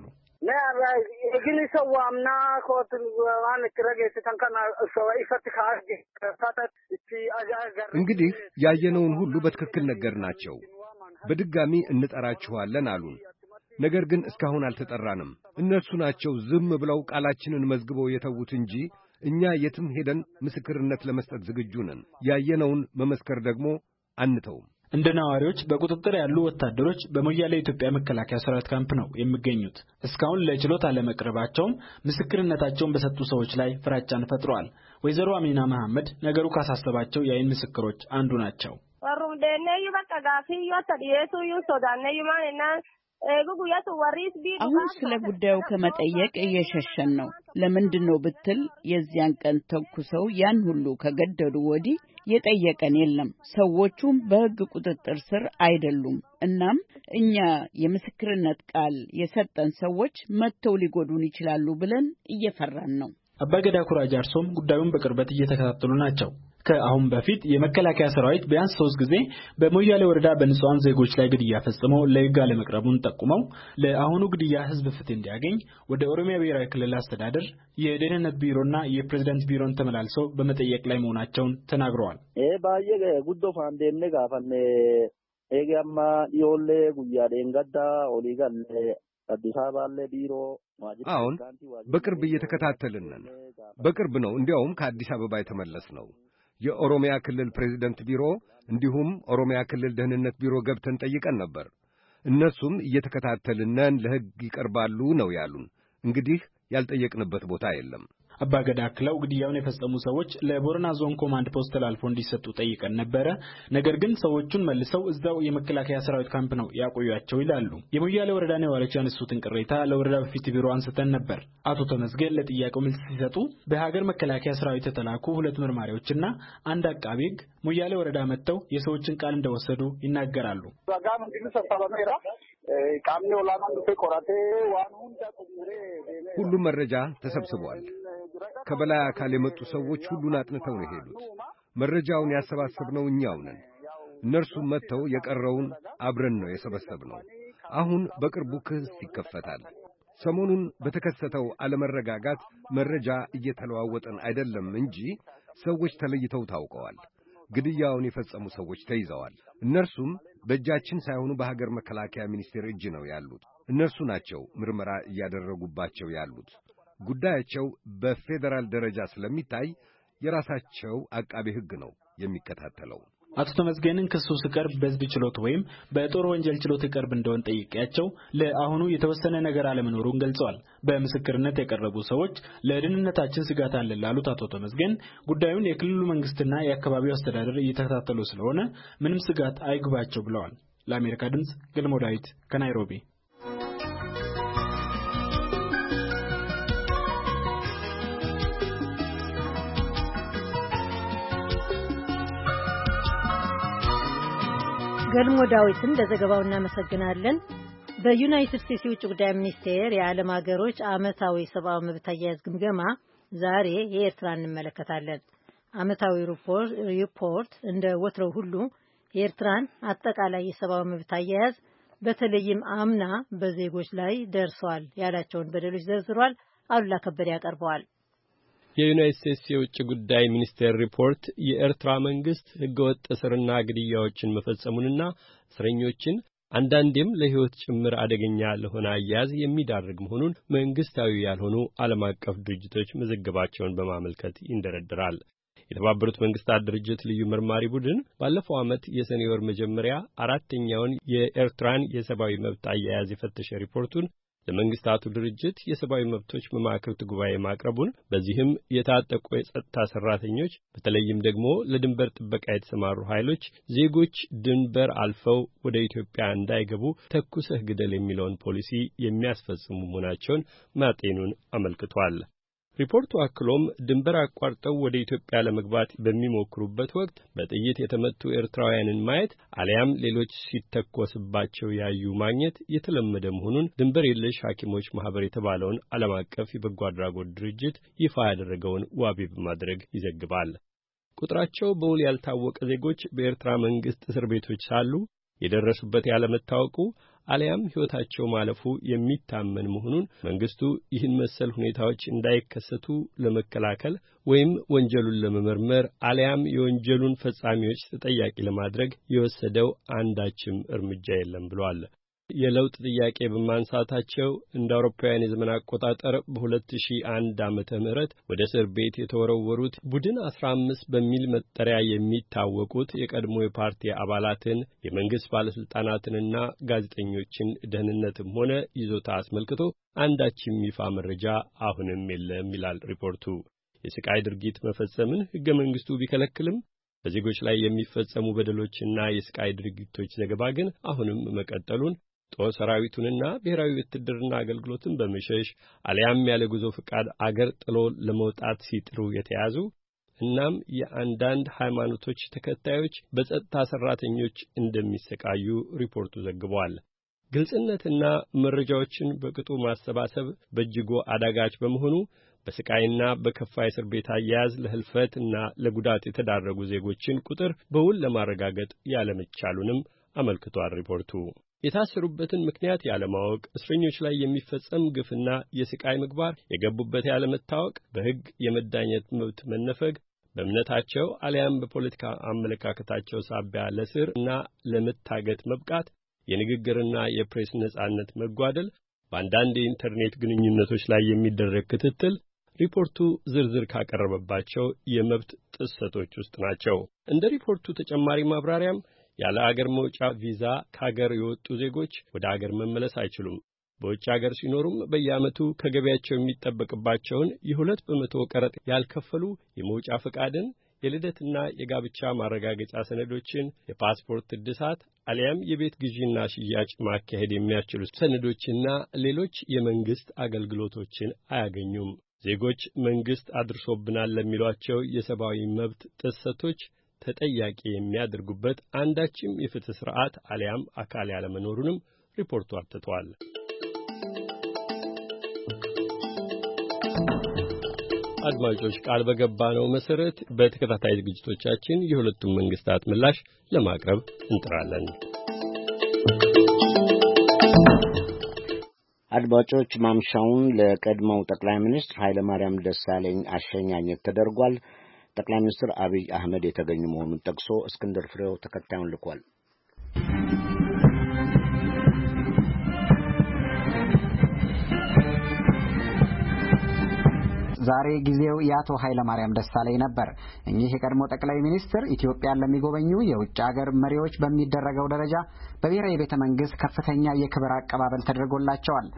እንግዲህ ያየነውን ሁሉ በትክክል ነገርናቸው። በድጋሚ እንጠራችኋለን አሉን። ነገር ግን እስካሁን አልተጠራንም። እነርሱ ናቸው ዝም ብለው ቃላችንን መዝግበው የተዉት እንጂ እኛ የትም ሄደን ምስክርነት ለመስጠት ዝግጁ ነን። ያየነውን መመስከር ደግሞ አንተውም። እንደ ነዋሪዎች በቁጥጥር ያሉ ወታደሮች በሞያሌ የኢትዮጵያ መከላከያ ሰራዊት ካምፕ ነው የሚገኙት። እስካሁን ለችሎት አለመቅረባቸውም ምስክርነታቸውን በሰጡ ሰዎች ላይ ፍራቻን ፈጥሯል። ወይዘሮ አሚና መሐመድ ነገሩ ካሳሰባቸው የአይን ምስክሮች አንዱ ናቸው። አሁን ስለ ጉዳዩ ከመጠየቅ እየሸሸን ነው። ለምንድን ነው ብትል የዚያን ቀን ተኩሰው ያን ሁሉ ከገደሉ ወዲህ የጠየቀን የለም። ሰዎቹም በሕግ ቁጥጥር ስር አይደሉም። እናም እኛ የምስክርነት ቃል የሰጠን ሰዎች መጥተው ሊጎዱን ይችላሉ ብለን እየፈራን ነው። አባገዳ ኩራጅ አርሶም ጉዳዩን በቅርበት እየተከታተሉ ናቸው። ከአሁን በፊት የመከላከያ ሰራዊት ቢያንስ ሶስት ጊዜ በሞያሌ ወረዳ በንጹሃን ዜጎች ላይ ግድያ ፈጽሞ ለሕግ አለመቅረቡን ጠቁመው ለአሁኑ ግድያ ሕዝብ ፍትህ እንዲያገኝ ወደ ኦሮሚያ ብሔራዊ ክልል አስተዳደር የደህንነት ቢሮና የፕሬዝዳንት ቢሮን ተመላልሰው በመጠየቅ ላይ መሆናቸውን ተናግረዋል። ኤ ባየ ጉዶ ፋንዴምኔ ጋፈኔ ኤጋማ ዮሌ ጉያ ደንጋዳ ኦሊጋል አዲስ አበባ አለ ቢሮ አሁን በቅርብ እየተከታተልን ነን። በቅርብ ነው እንዲያውም ከአዲስ አበባ የተመለስ ነው። የኦሮሚያ ክልል ፕሬዝዳንት ቢሮ እንዲሁም ኦሮሚያ ክልል ደህንነት ቢሮ ገብተን ጠይቀን ነበር። እነሱም እየተከታተልን ነን፣ ለሕግ ይቀርባሉ ነው ያሉን። እንግዲህ ያልጠየቅንበት ቦታ የለም። አባገዳ አክለው ግድያውን የፈጸሙ ሰዎች ለቦረና ዞን ኮማንድ ፖስት ተላልፎ እንዲሰጡ ጠይቀን ነበረ። ነገር ግን ሰዎቹን መልሰው እዛው የመከላከያ ሰራዊት ካምፕ ነው ያቆዩአቸው ይላሉ። የሞያሌ ወረዳ ነዋሪዎች ያነሱትን ቅሬታ ለወረዳ በፊት ቢሮ አንስተን ነበር። አቶ ተመስገን ለጥያቄው መልስ ሲሰጡ በሀገር መከላከያ ሰራዊት የተላኩ ሁለት መርማሪዎችና አንድ አቃቤ ሕግ ሞያሌ ወረዳ መጥተው የሰዎችን ቃል እንደወሰዱ ይናገራሉ። ሁሉም መረጃ ተሰብስቧል። ከበላይ አካል የመጡ ሰዎች ሁሉን አጥንተው ነው የሄዱት። መረጃውን ያሰባሰብነው እኛው ነን። እነርሱም መጥተው የቀረውን አብረን ነው የሰበሰብነው። አሁን በቅርቡ ክስ ይከፈታል። ሰሞኑን በተከሰተው አለመረጋጋት መረጃ እየተለዋወጠን አይደለም እንጂ ሰዎች ተለይተው ታውቀዋል። ግድያውን የፈጸሙ ሰዎች ተይዘዋል። እነርሱም በእጃችን ሳይሆኑ በሀገር መከላከያ ሚኒስቴር እጅ ነው ያሉት። እነርሱ ናቸው ምርመራ እያደረጉባቸው ያሉት። ጉዳያቸው በፌደራል ደረጃ ስለሚታይ የራሳቸው አቃቤ ሕግ ነው የሚከታተለው። አቶ ተመስገንን ክሱ ሲቀርብ በሕዝብ ችሎት ወይም በጦር ወንጀል ችሎት ይቀርብ እንደሆነ ጠይቄያቸው ለአሁኑ የተወሰነ ነገር አለመኖሩን ገልጸዋል። በምስክርነት የቀረቡ ሰዎች ለደህንነታችን ስጋት አለ ላሉት አቶ ተመስገን ጉዳዩን የክልሉ መንግስትና የአካባቢው አስተዳደር እየተከታተሉ ስለሆነ ምንም ስጋት አይግባቸው ብለዋል። ለአሜሪካ ድምጽ ገልሞ ዳዊት ከናይሮቢ። ገልሞ ዳዊትን ለዘገባው እናመሰግናለን። በዩናይትድ ስቴትስ የውጭ ጉዳይ ሚኒስቴር የዓለም ሀገሮች ዓመታዊ ሰብአዊ መብት አያያዝ ግምገማ ዛሬ የኤርትራን እንመለከታለን። ዓመታዊ ሪፖርት እንደ ወትሮው ሁሉ የኤርትራን አጠቃላይ የሰብአዊ መብት አያያዝ በተለይም አምና በዜጎች ላይ ደርሰዋል ያላቸውን በደሎች ዘርዝሯል። አሉላ ከበደ ያቀርበዋል። የዩናይትድ ስቴትስ የውጭ ጉዳይ ሚኒስቴር ሪፖርት የኤርትራ መንግስት ህገወጥ እስርና ግድያዎችን መፈጸሙንና እስረኞችን አንዳንዴም ለህይወት ጭምር አደገኛ ለሆነ አያያዝ የሚዳርግ መሆኑን መንግስታዊ ያልሆኑ ዓለም አቀፍ ድርጅቶች መዘገባቸውን በማመልከት ይንደረደራል። የተባበሩት መንግስታት ድርጅት ልዩ መርማሪ ቡድን ባለፈው ዓመት የሰኔ ወር መጀመሪያ አራተኛውን የኤርትራን የሰብአዊ መብት አያያዝ የፈተሸ ሪፖርቱን ለመንግስታቱ ድርጅት የሰብአዊ መብቶች መማክርት ጉባኤ ማቅረቡን በዚህም የታጠቁ የጸጥታ ሰራተኞች በተለይም ደግሞ ለድንበር ጥበቃ የተሰማሩ ኃይሎች ዜጎች ድንበር አልፈው ወደ ኢትዮጵያ እንዳይገቡ ተኩሰህ ግደል የሚለውን ፖሊሲ የሚያስፈጽሙ መሆናቸውን ማጤኑን አመልክቷል። ሪፖርቱ አክሎም ድንበር አቋርጠው ወደ ኢትዮጵያ ለመግባት በሚሞክሩበት ወቅት በጥይት የተመቱ ኤርትራውያንን ማየት አሊያም ሌሎች ሲተኮስባቸው ያዩ ማግኘት የተለመደ መሆኑን ድንበር የለሽ ሐኪሞች ማህበር የተባለውን ዓለም አቀፍ የበጎ አድራጎት ድርጅት ይፋ ያደረገውን ዋቢ በማድረግ ይዘግባል። ቁጥራቸው በውል ያልታወቀ ዜጎች በኤርትራ መንግስት እስር ቤቶች ሳሉ የደረሱበት ያለመታወቁ አሊያም ሕይወታቸው ማለፉ የሚታመን መሆኑን መንግስቱ ይህን መሰል ሁኔታዎች እንዳይከሰቱ ለመከላከል ወይም ወንጀሉን ለመመርመር አሊያም የወንጀሉን ፈጻሚዎች ተጠያቂ ለማድረግ የወሰደው አንዳችም እርምጃ የለም ብሏል። የለውጥ ጥያቄ በማንሳታቸው እንደ አውሮፓውያን የዘመን አቆጣጠር በሁለት ሺህ አንድ ዓመተ ምህረት ወደ እስር ቤት የተወረወሩት ቡድን አስራ አምስት በሚል መጠሪያ የሚታወቁት የቀድሞ የፓርቲ አባላትን የመንግስት ባለስልጣናትንና ጋዜጠኞችን ደህንነትም ሆነ ይዞታ አስመልክቶ አንዳችም ይፋ መረጃ አሁንም የለም ይላል ሪፖርቱ። የስቃይ ድርጊት መፈጸምን ሕገ መንግስቱ ቢከለክልም በዜጎች ላይ የሚፈጸሙ በደሎችና የስቃይ ድርጊቶች ዘገባ ግን አሁንም መቀጠሉን ጦር ሰራዊቱንና ብሔራዊ ውትድርና አገልግሎትን በመሸሽ አሊያም ያለ ጉዞ ፈቃድ አገር ጥሎ ለመውጣት ሲጥሩ የተያዙ እናም የአንዳንድ ሃይማኖቶች ተከታዮች በጸጥታ ሰራተኞች እንደሚሰቃዩ ሪፖርቱ ዘግቧል። ግልጽነትና መረጃዎችን በቅጡ ማሰባሰብ በእጅጉ አዳጋች በመሆኑ በስቃይና በከፋ እስር ቤት አያያዝ ለህልፈትና ለጉዳት የተዳረጉ ዜጎችን ቁጥር በውል ለማረጋገጥ ያለመቻሉንም አመልክቷል ሪፖርቱ። የታሰሩበትን ምክንያት ያለማወቅ፣ እስረኞች ላይ የሚፈጸም ግፍና የስቃይ ምግባር፣ የገቡበት ያለመታወቅ፣ በሕግ የመዳኘት መብት መነፈግ፣ በእምነታቸው አሊያም በፖለቲካ አመለካከታቸው ሳቢያ ለእስር እና ለመታገት መብቃት፣ የንግግርና የፕሬስ ነጻነት መጓደል፣ በአንዳንድ የኢንተርኔት ግንኙነቶች ላይ የሚደረግ ክትትል ሪፖርቱ ዝርዝር ካቀረበባቸው የመብት ጥሰቶች ውስጥ ናቸው። እንደ ሪፖርቱ ተጨማሪ ማብራሪያም ያለ አገር መውጫ ቪዛ ከአገር የወጡ ዜጎች ወደ አገር መመለስ አይችሉም። በውጭ አገር ሲኖሩም በየዓመቱ ከገቢያቸው የሚጠበቅባቸውን የሁለት በመቶ ቀረጥ ያልከፈሉ የመውጫ ፈቃድን፣ የልደትና የጋብቻ ማረጋገጫ ሰነዶችን፣ የፓስፖርት እድሳት አሊያም የቤት ግዢና ሽያጭ ማካሄድ የሚያስችሉ ሰነዶችና ሌሎች የመንግስት አገልግሎቶችን አያገኙም። ዜጎች መንግስት አድርሶብናል ለሚሏቸው የሰብአዊ መብት ጥሰቶች ተጠያቂ የሚያደርጉበት አንዳችም የፍትህ ስርዓት አሊያም አካል ያለመኖሩንም ሪፖርቱ አትቷል። አድማጮች ቃል በገባነው መሰረት በተከታታይ ዝግጅቶቻችን የሁለቱም መንግስታት ምላሽ ለማቅረብ እንጥራለን። አድማጮች ማምሻውን ለቀድሞው ጠቅላይ ሚኒስትር ኃይለ ማርያም ደሳለኝ አሸኛኘት ተደርጓል። ጠቅላይ ሚኒስትር አብይ አህመድ የተገኙ መሆኑን ጠቅሶ እስክንድር ፍሬው ተከታዩን ልኳል። ዛሬ ጊዜው የአቶ ኃይለ ማርያም ደሳለኝ ነበር። እኚህ የቀድሞ ጠቅላይ ሚኒስትር ኢትዮጵያን ለሚጎበኙ የውጭ ሀገር መሪዎች በሚደረገው ደረጃ በብሔራዊ ቤተ መንግስት ከፍተኛ የክብር አቀባበል ተደርጎላቸዋል።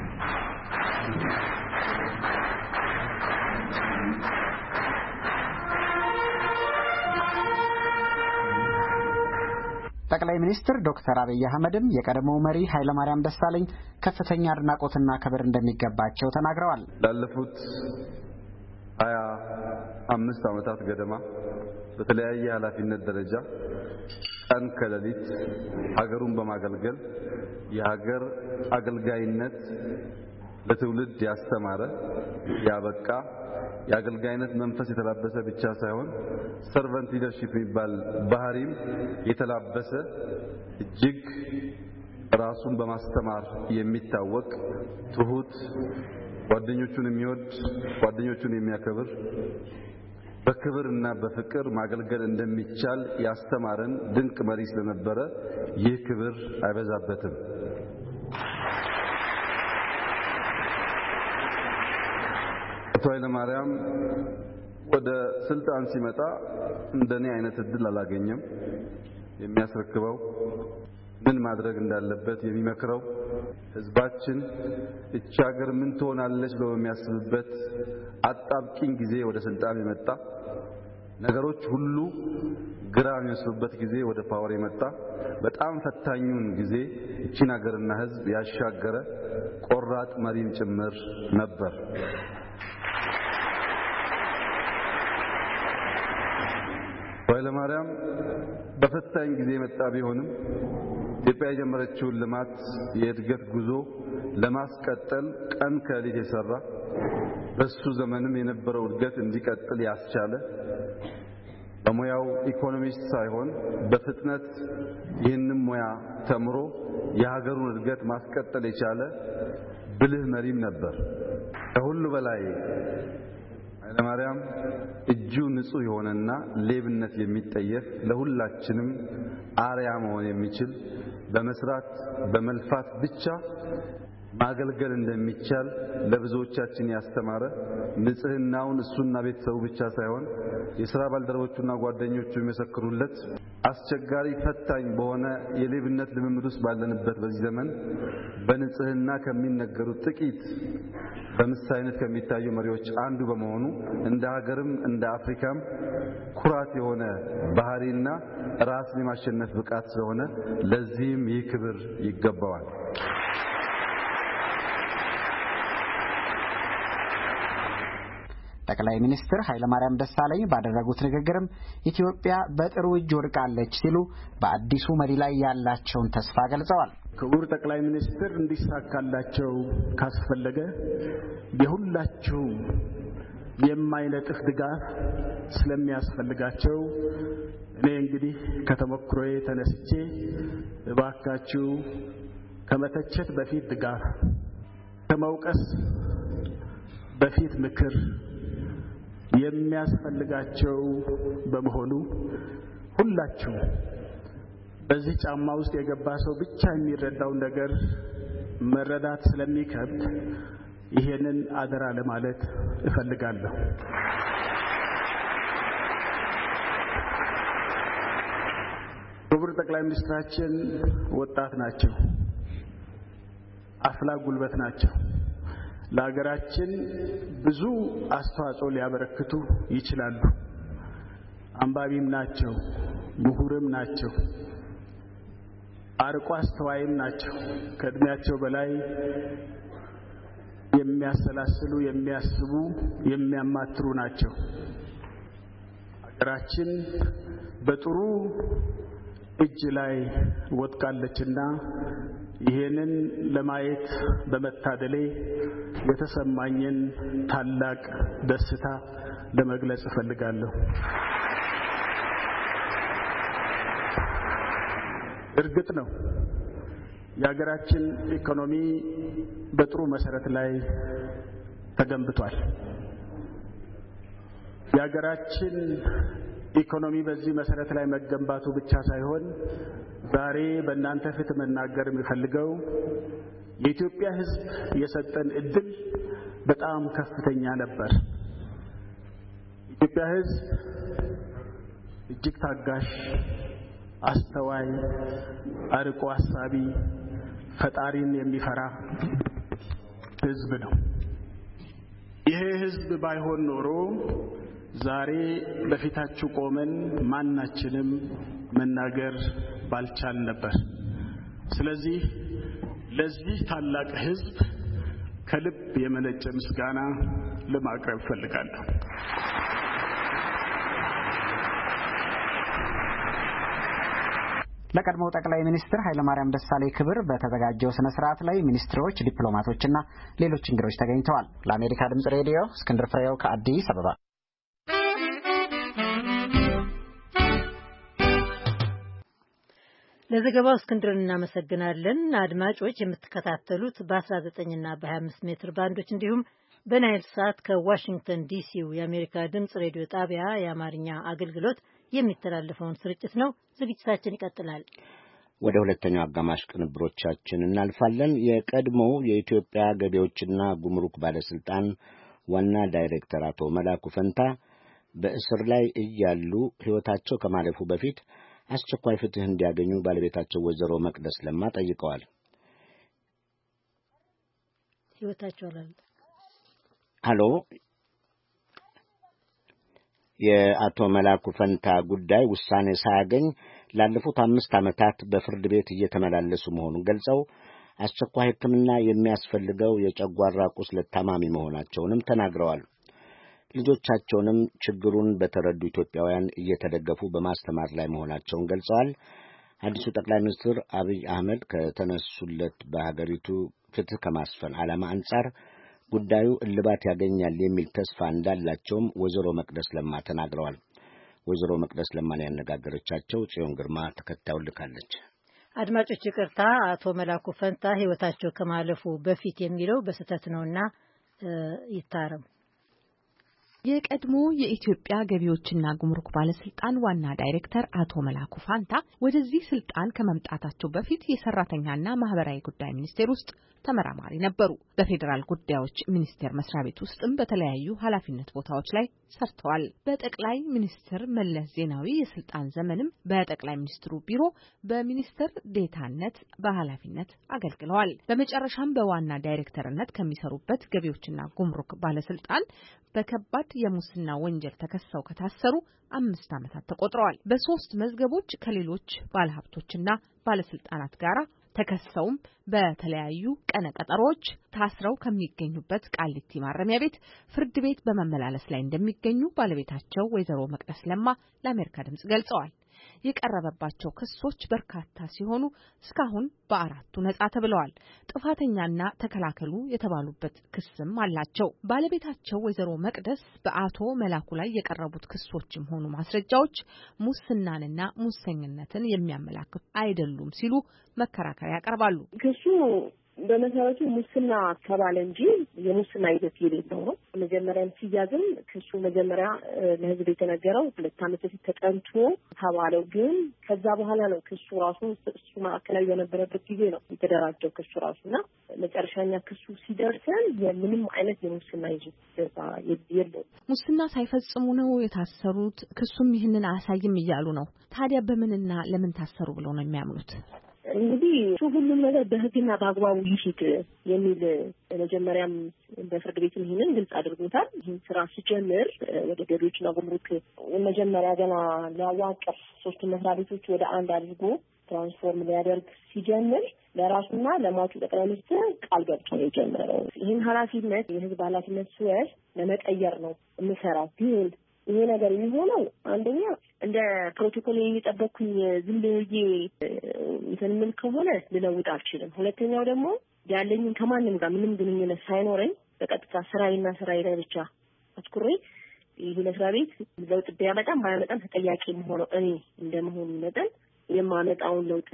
ጠቅላይ ሚኒስትር ዶክተር አብይ አህመድም የቀድሞው መሪ ኃይለ ማርያም ደሳለኝ ከፍተኛ አድናቆትና ክብር እንደሚገባቸው ተናግረዋል። ላለፉት ሀያ አምስት ዓመታት ገደማ በተለያየ ኃላፊነት ደረጃ ቀን ከሌሊት ሀገሩን በማገልገል የሀገር አገልጋይነት ለትውልድ ያስተማረ ያበቃ የአገልጋይነት መንፈስ የተላበሰ ብቻ ሳይሆን ሰርቨንት ሊደርሺፕ የሚባል ባህሪም የተላበሰ እጅግ ራሱን በማስተማር የሚታወቅ ትሁት፣ ጓደኞቹን የሚወድ ጓደኞቹን የሚያከብር በክብርና በፍቅር ማገልገል እንደሚቻል ያስተማረን ድንቅ መሪ ስለነበረ ይህ ክብር አይበዛበትም። አቶ ኃይለ ማርያም ወደ ስልጣን ሲመጣ እንደኔ አይነት እድል አላገኘም። የሚያስረክበው ምን ማድረግ እንዳለበት የሚመክረው ህዝባችን እቺ ሀገር ምን ትሆናለች ብሎ በሚያስብበት አጣብቂኝ ጊዜ ወደ ስልጣን የመጣ ነገሮች ሁሉ ግራ የሚመስሉበት ጊዜ ወደ ፓወር የመጣ በጣም ፈታኙን ጊዜ እቺን ሀገርና ህዝብ ያሻገረ ቆራጥ መሪም ጭምር ነበር። ኃይለማርያም በፈታኝ ጊዜ የመጣ ቢሆንም ኢትዮጵያ የጀመረችውን ልማት የእድገት ጉዞ ለማስቀጠል ቀን ከሌት የሰራ በሱ ዘመንም የነበረው እድገት እንዲቀጥል ያስቻለ በሙያው ኢኮኖሚስት ሳይሆን በፍጥነት ይህንን ሙያ ተምሮ የሀገሩን እድገት ማስቀጠል የቻለ ብልህ መሪም ነበር። ከሁሉ በላይ ኃይለማርያም እጁ ንጹህ የሆነና ሌብነት የሚጠየፍ ለሁላችንም አርያ መሆን የሚችል በመስራት በመልፋት ብቻ ማገልገል እንደሚቻል ለብዙዎቻችን ያስተማረ ንጽህናውን እሱና ቤተሰቡ ብቻ ሳይሆን የሥራ ባልደረቦቹና ጓደኞቹ የሚመሰክሩለት አስቸጋሪ ፈታኝ በሆነ የሌብነት ልምምድ ውስጥ ባለንበት በዚህ ዘመን በንጽህና ከሚነገሩ ጥቂት በምሳሌነት ከሚታዩ መሪዎች አንዱ በመሆኑ እንደ ሀገርም እንደ አፍሪካም ኩራት የሆነ ባህሪና ራስን የማሸነፍ ብቃት ስለሆነ ለዚህም ይህ ክብር ይገባዋል። ጠቅላይ ሚኒስትር ኃይለማርያም ደሳለኝ ባደረጉት ንግግርም ኢትዮጵያ በጥሩ እጅ ወድቃለች ሲሉ በአዲሱ መሪ ላይ ያላቸውን ተስፋ ገልጸዋል። ክቡር ጠቅላይ ሚኒስትር እንዲሳካላቸው ካስፈለገ የሁላችሁ የማይነጥፍ ድጋፍ ስለሚያስፈልጋቸው እኔ እንግዲህ ከተሞክሮዬ ተነስቼ እባካችሁ ከመተቸት በፊት ድጋፍ፣ ከመውቀስ በፊት ምክር የሚያስፈልጋቸው በመሆኑ ሁላችሁ በዚህ ጫማ ውስጥ የገባ ሰው ብቻ የሚረዳው ነገር መረዳት ስለሚከብድ ይሄንን አደራ ለማለት እፈልጋለሁ። ክቡር ጠቅላይ ሚኒስትራችን ወጣት ናቸው፣ አፍላ ጉልበት ናቸው። ለሀገራችን ብዙ አስተዋጽኦ ሊያበረክቱ ይችላሉ። አንባቢም ናቸው፣ ምሁርም ናቸው፣ አርቆ አስተዋይም ናቸው። ከእድሜያቸው በላይ የሚያሰላስሉ፣ የሚያስቡ፣ የሚያማትሩ ናቸው። ሀገራችን በጥሩ እጅ ላይ ወድቃለችና ይሄንን ለማየት በመታደሌ የተሰማኝን ታላቅ ደስታ ለመግለጽ እፈልጋለሁ። እርግጥ ነው የሀገራችን ኢኮኖሚ በጥሩ መሰረት ላይ ተገንብቷል። የሀገራችን ኢኮኖሚ በዚህ መሰረት ላይ መገንባቱ ብቻ ሳይሆን ዛሬ በእናንተ ፊት መናገር የሚፈልገው የኢትዮጵያ ሕዝብ የሰጠን እድል በጣም ከፍተኛ ነበር። የኢትዮጵያ ሕዝብ እጅግ ታጋሽ፣ አስተዋይ፣ አርቆ አሳቢ፣ ፈጣሪን የሚፈራ ሕዝብ ነው። ይሄ ሕዝብ ባይሆን ኖሮ ዛሬ በፊታችሁ ቆመን ማናችንም መናገር ባልቻል ነበር። ስለዚህ ለዚህ ታላቅ ሕዝብ ከልብ የመነጨ ምስጋና ለማቅረብ እፈልጋለሁ። ለቀድሞው ጠቅላይ ሚኒስትር ኃይለማርያም ደሳለኝ ክብር በተዘጋጀው ስነ ስርዓት ላይ ሚኒስትሮች፣ ዲፕሎማቶችና ሌሎች እንግዶች ተገኝተዋል። ለአሜሪካ ድምጽ ሬዲዮ እስክንድር ፍሬው ከአዲስ አበባ። ለዘገባው እስክንድርን እናመሰግናለን። አድማጮች የምትከታተሉት በ19 እና በ25 ሜትር ባንዶች እንዲሁም በናይል ሳት ከዋሽንግተን ዲሲው የአሜሪካ ድምጽ ሬዲዮ ጣቢያ የአማርኛ አገልግሎት የሚተላለፈውን ስርጭት ነው። ዝግጅታችን ይቀጥላል። ወደ ሁለተኛው አጋማሽ ቅንብሮቻችን እናልፋለን። የቀድሞው የኢትዮጵያ ገቢዎችና ጉምሩክ ባለስልጣን ዋና ዳይሬክተር አቶ መላኩ ፈንታ በእስር ላይ እያሉ ሕይወታቸው ከማለፉ በፊት ። አስቸኳይ ፍትህ እንዲያገኙ ባለቤታቸው ወይዘሮ መቅደስ ለማ ጠይቀዋል። ህይወታቸው አላለ። ሄሎ የአቶ መላኩ ፈንታ ጉዳይ ውሳኔ ሳያገኝ ላለፉት አምስት ዓመታት በፍርድ ቤት እየተመላለሱ መሆኑን ገልጸው አስቸኳይ ሕክምና የሚያስፈልገው የጨጓራ ቁስለት ታማሚ መሆናቸውንም ተናግረዋል። ልጆቻቸውንም ችግሩን በተረዱ ኢትዮጵያውያን እየተደገፉ በማስተማር ላይ መሆናቸውን ገልጸዋል። አዲሱ ጠቅላይ ሚኒስትር አብይ አህመድ ከተነሱለት በሀገሪቱ ፍትህ ከማስፈን ዓላማ አንጻር ጉዳዩ እልባት ያገኛል የሚል ተስፋ እንዳላቸውም ወይዘሮ መቅደስ ለማ ተናግረዋል። ወይዘሮ መቅደስ ለማን ያነጋገረቻቸው ጽዮን ግርማ ተከታዩን ልካለች። አድማጮች ይቅርታ፣ አቶ መላኩ ፈንታ ህይወታቸው ከማለፉ በፊት የሚለው በስህተት ነውና ይታረም። የቀድሞ የኢትዮጵያ ገቢዎችና ጉምሩክ ባለስልጣን ዋና ዳይሬክተር አቶ መላኩ ፋንታ ወደዚህ ስልጣን ከመምጣታቸው በፊት የሰራተኛና ማህበራዊ ጉዳይ ሚኒስቴር ውስጥ ተመራማሪ ነበሩ። በፌዴራል ጉዳዮች ሚኒስቴር መስሪያ ቤት ውስጥም በተለያዩ ኃላፊነት ቦታዎች ላይ ሰርተዋል። በጠቅላይ ሚኒስትር መለስ ዜናዊ የስልጣን ዘመንም በጠቅላይ ሚኒስትሩ ቢሮ በሚኒስትር ዴታነት በኃላፊነት አገልግለዋል። በመጨረሻም በዋና ዳይሬክተርነት ከሚሰሩበት ገቢዎችና ጉምሩክ ባለስልጣን በከባድ የሙስና ወንጀል ተከሰው ከታሰሩ አምስት ዓመታት ተቆጥረዋል። በሶስት መዝገቦች ከሌሎች ባለሀብቶችና ባለስልጣናት ጋር ተከሰውም በተለያዩ ቀነ ቀጠሮች ታስረው ከሚገኙበት ቃሊቲ ማረሚያ ቤት ፍርድ ቤት በመመላለስ ላይ እንደሚገኙ ባለቤታቸው ወይዘሮ መቅደስ ለማ ለአሜሪካ ድምጽ ገልጸዋል። የቀረበባቸው ክሶች በርካታ ሲሆኑ እስካሁን በአራቱ ነጻ ተብለዋል። ጥፋተኛና ተከላከሉ የተባሉበት ክስም አላቸው። ባለቤታቸው ወይዘሮ መቅደስ በአቶ መላኩ ላይ የቀረቡት ክሶችም ሆኑ ማስረጃዎች ሙስናንና ሙሰኝነትን የሚያመላክቱ አይደሉም ሲሉ መከራከሪያ ያቀርባሉ። ክሱ በመሰረቱ ሙስና ተባለ እንጂ የሙስና ይዘት የሌለው ነው። መጀመሪያም ሲያዝም ክሱ መጀመሪያ ለሕዝብ የተነገረው ሁለት ዓመት በፊት ተጠንቶ ተባለው። ግን ከዛ በኋላ ነው ክሱ ራሱ እሱ ማዕከላዊ በነበረበት ጊዜ ነው የተደራጀው ክሱ ራሱና መጨረሻኛ ክሱ ሲደርሰን የምንም አይነት የሙስና ይዘት የለው። ሙስና ሳይፈጽሙ ነው የታሰሩት። ክሱም ይህንን አያሳይም እያሉ ነው። ታዲያ በምንና ለምን ታሰሩ ብለው ነው የሚያምኑት? እንግዲህ እሱ ሁሉም ነገር በህግና በአግባቡ ይሽት የሚል መጀመሪያም በፍርድ ቤት ይህንን ግልጽ አድርጎታል። ይህን ስራ ሲጀምር ወደ ገቢዎችና ጉምሩክ መጀመሪያ ገና ሊያዋቅር ሶስት መስሪያ ቤቶች ወደ አንድ አድርጎ ትራንስፎርም ሊያደርግ ሲጀምር ለራሱና ለሟቹ ጠቅላይ ሚኒስትር ቃል ገብቶ ነው የጀመረው። ይህን ኃላፊነት የህዝብ ኃላፊነት ሲወስድ ለመቀየር ነው የምሰራው። ግን ይሄ ነገር የሚሆነው አንደኛ እንደ ፕሮቶኮል እየጠበቅኩኝ ዝም ብዬ እንትን ከሆነ ልለውጥ አልችልም። ሁለተኛው ደግሞ ያለኝን ከማንም ጋር ምንም ግንኙነት ሳይኖረኝ በቀጥታ ስራዬና ስራዬ ላይ ብቻ አትኩሬ ይሄ መስሪያ ቤት ለውጥ ቢያመጣም ባያመጣም ተጠያቂ የምሆነው እኔ እንደመሆኑ መጠን የማመጣውን ለውጥ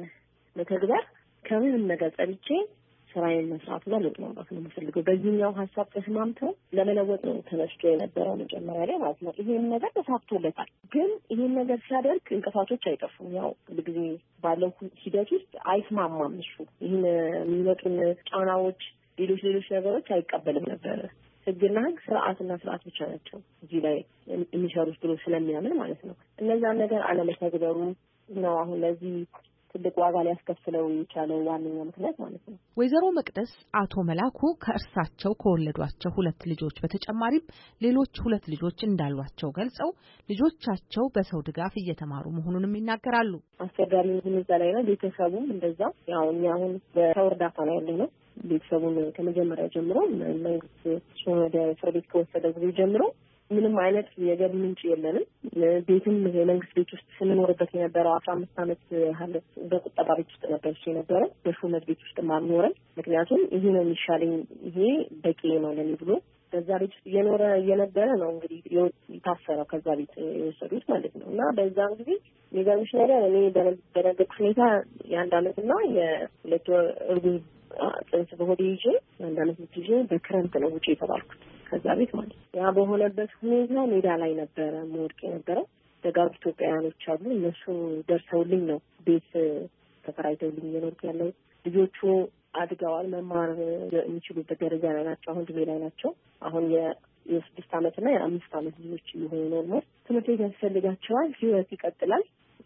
ለመተግበር ከምንም ነገር ጸድቼ ስራዬን መስራትና ለውጥ ማምጣት ነው የምፈልገው። በዚህኛው ሀሳብ ተስማምተው ለመለወጥ ነው ተነስቶ የነበረው መጀመሪያ ላይ ማለት ነው። ይሄን ነገር ተሳክቶለታል። ግን ይሄን ነገር ሲያደርግ እንቅፋቶች አይጠፉም። ያው ሁልጊዜ ባለው ሂደት ውስጥ አይስማማም እሱ። ይህን የሚመጡን ጫናዎች፣ ሌሎች ሌሎች ነገሮች አይቀበልም ነበረ። ህግና ህግ ስርዓትና ስርዓት ብቻ ናቸው እዚህ ላይ የሚሰሩት ብሎ ስለሚያምን ማለት ነው። እነዛን ነገር አለመተግበሩ ነው አሁን ለዚህ ትልቅ ዋጋ ሊያስከፍለው የቻለው ዋነኛው ምክንያት ማለት ነው። ወይዘሮ መቅደስ አቶ መላኩ ከእርሳቸው ከወለዷቸው ሁለት ልጆች በተጨማሪም ሌሎች ሁለት ልጆች እንዳሏቸው ገልጸው ልጆቻቸው በሰው ድጋፍ እየተማሩ መሆኑንም ይናገራሉ። አስቸጋሪ ሁኔታ ላይ ነው። ቤተሰቡም እንደዛ ያው እኛ አሁን በሰው እርዳታ ነው ያለነው። ቤተሰቡን ከመጀመሪያ ጀምሮ መንግስት ወደ እስር ቤት ከወሰደ ጊዜ ጀምሮ ምንም አይነት የገቢ ምንጭ የለንም። ቤትም የመንግስት ቤት ውስጥ ስንኖርበት የነበረው አስራ አምስት ዓመት ያህል በቁጠባ ቤት ውስጥ ነበር እሱ የነበረው። በሹመት ቤት ውስጥ ማልኖረን ምክንያቱም ይሄ ነው የሚሻለኝ፣ ይሄ በቂ ነው ለኔ ብሎ በዛ ቤት ውስጥ እየኖረ እየነበረ ነው እንግዲህ የታሰረው ከዛ ቤት የወሰዱት ማለት ነው። እና በዛም ጊዜ የሚገርምሽ ነገር እኔ በነገርኩሽ ሁኔታ የአንድ ዓመትና የሁለት ወር እርጉዝ ጽንስ በሆዴ ይዤ አንድ ዓመት ልጅ ይዤ በክረምት ነው ውጪ የተባልኩት ከዛ ቤት ማለት ነው። ያ በሆነበት ሁኔታ ሜዳ ላይ ነበረ መወድቅ የነበረው። ደጋግ ኢትዮጵያውያኖች አሉ። እነሱ ደርሰውልኝ ነው ቤት ተከራይተውልኝ የኖርኩ ያለው። ልጆቹ አድገዋል፣ መማር የሚችሉበት ደረጃ ላይ ናቸው። አሁን ድሜ ላይ ናቸው። አሁን የስድስት ዓመትና የአምስት ዓመት ልጆች የሆኑ ነው። ትምህርት ቤት ያስፈልጋቸዋል። ህይወት ይቀጥላል።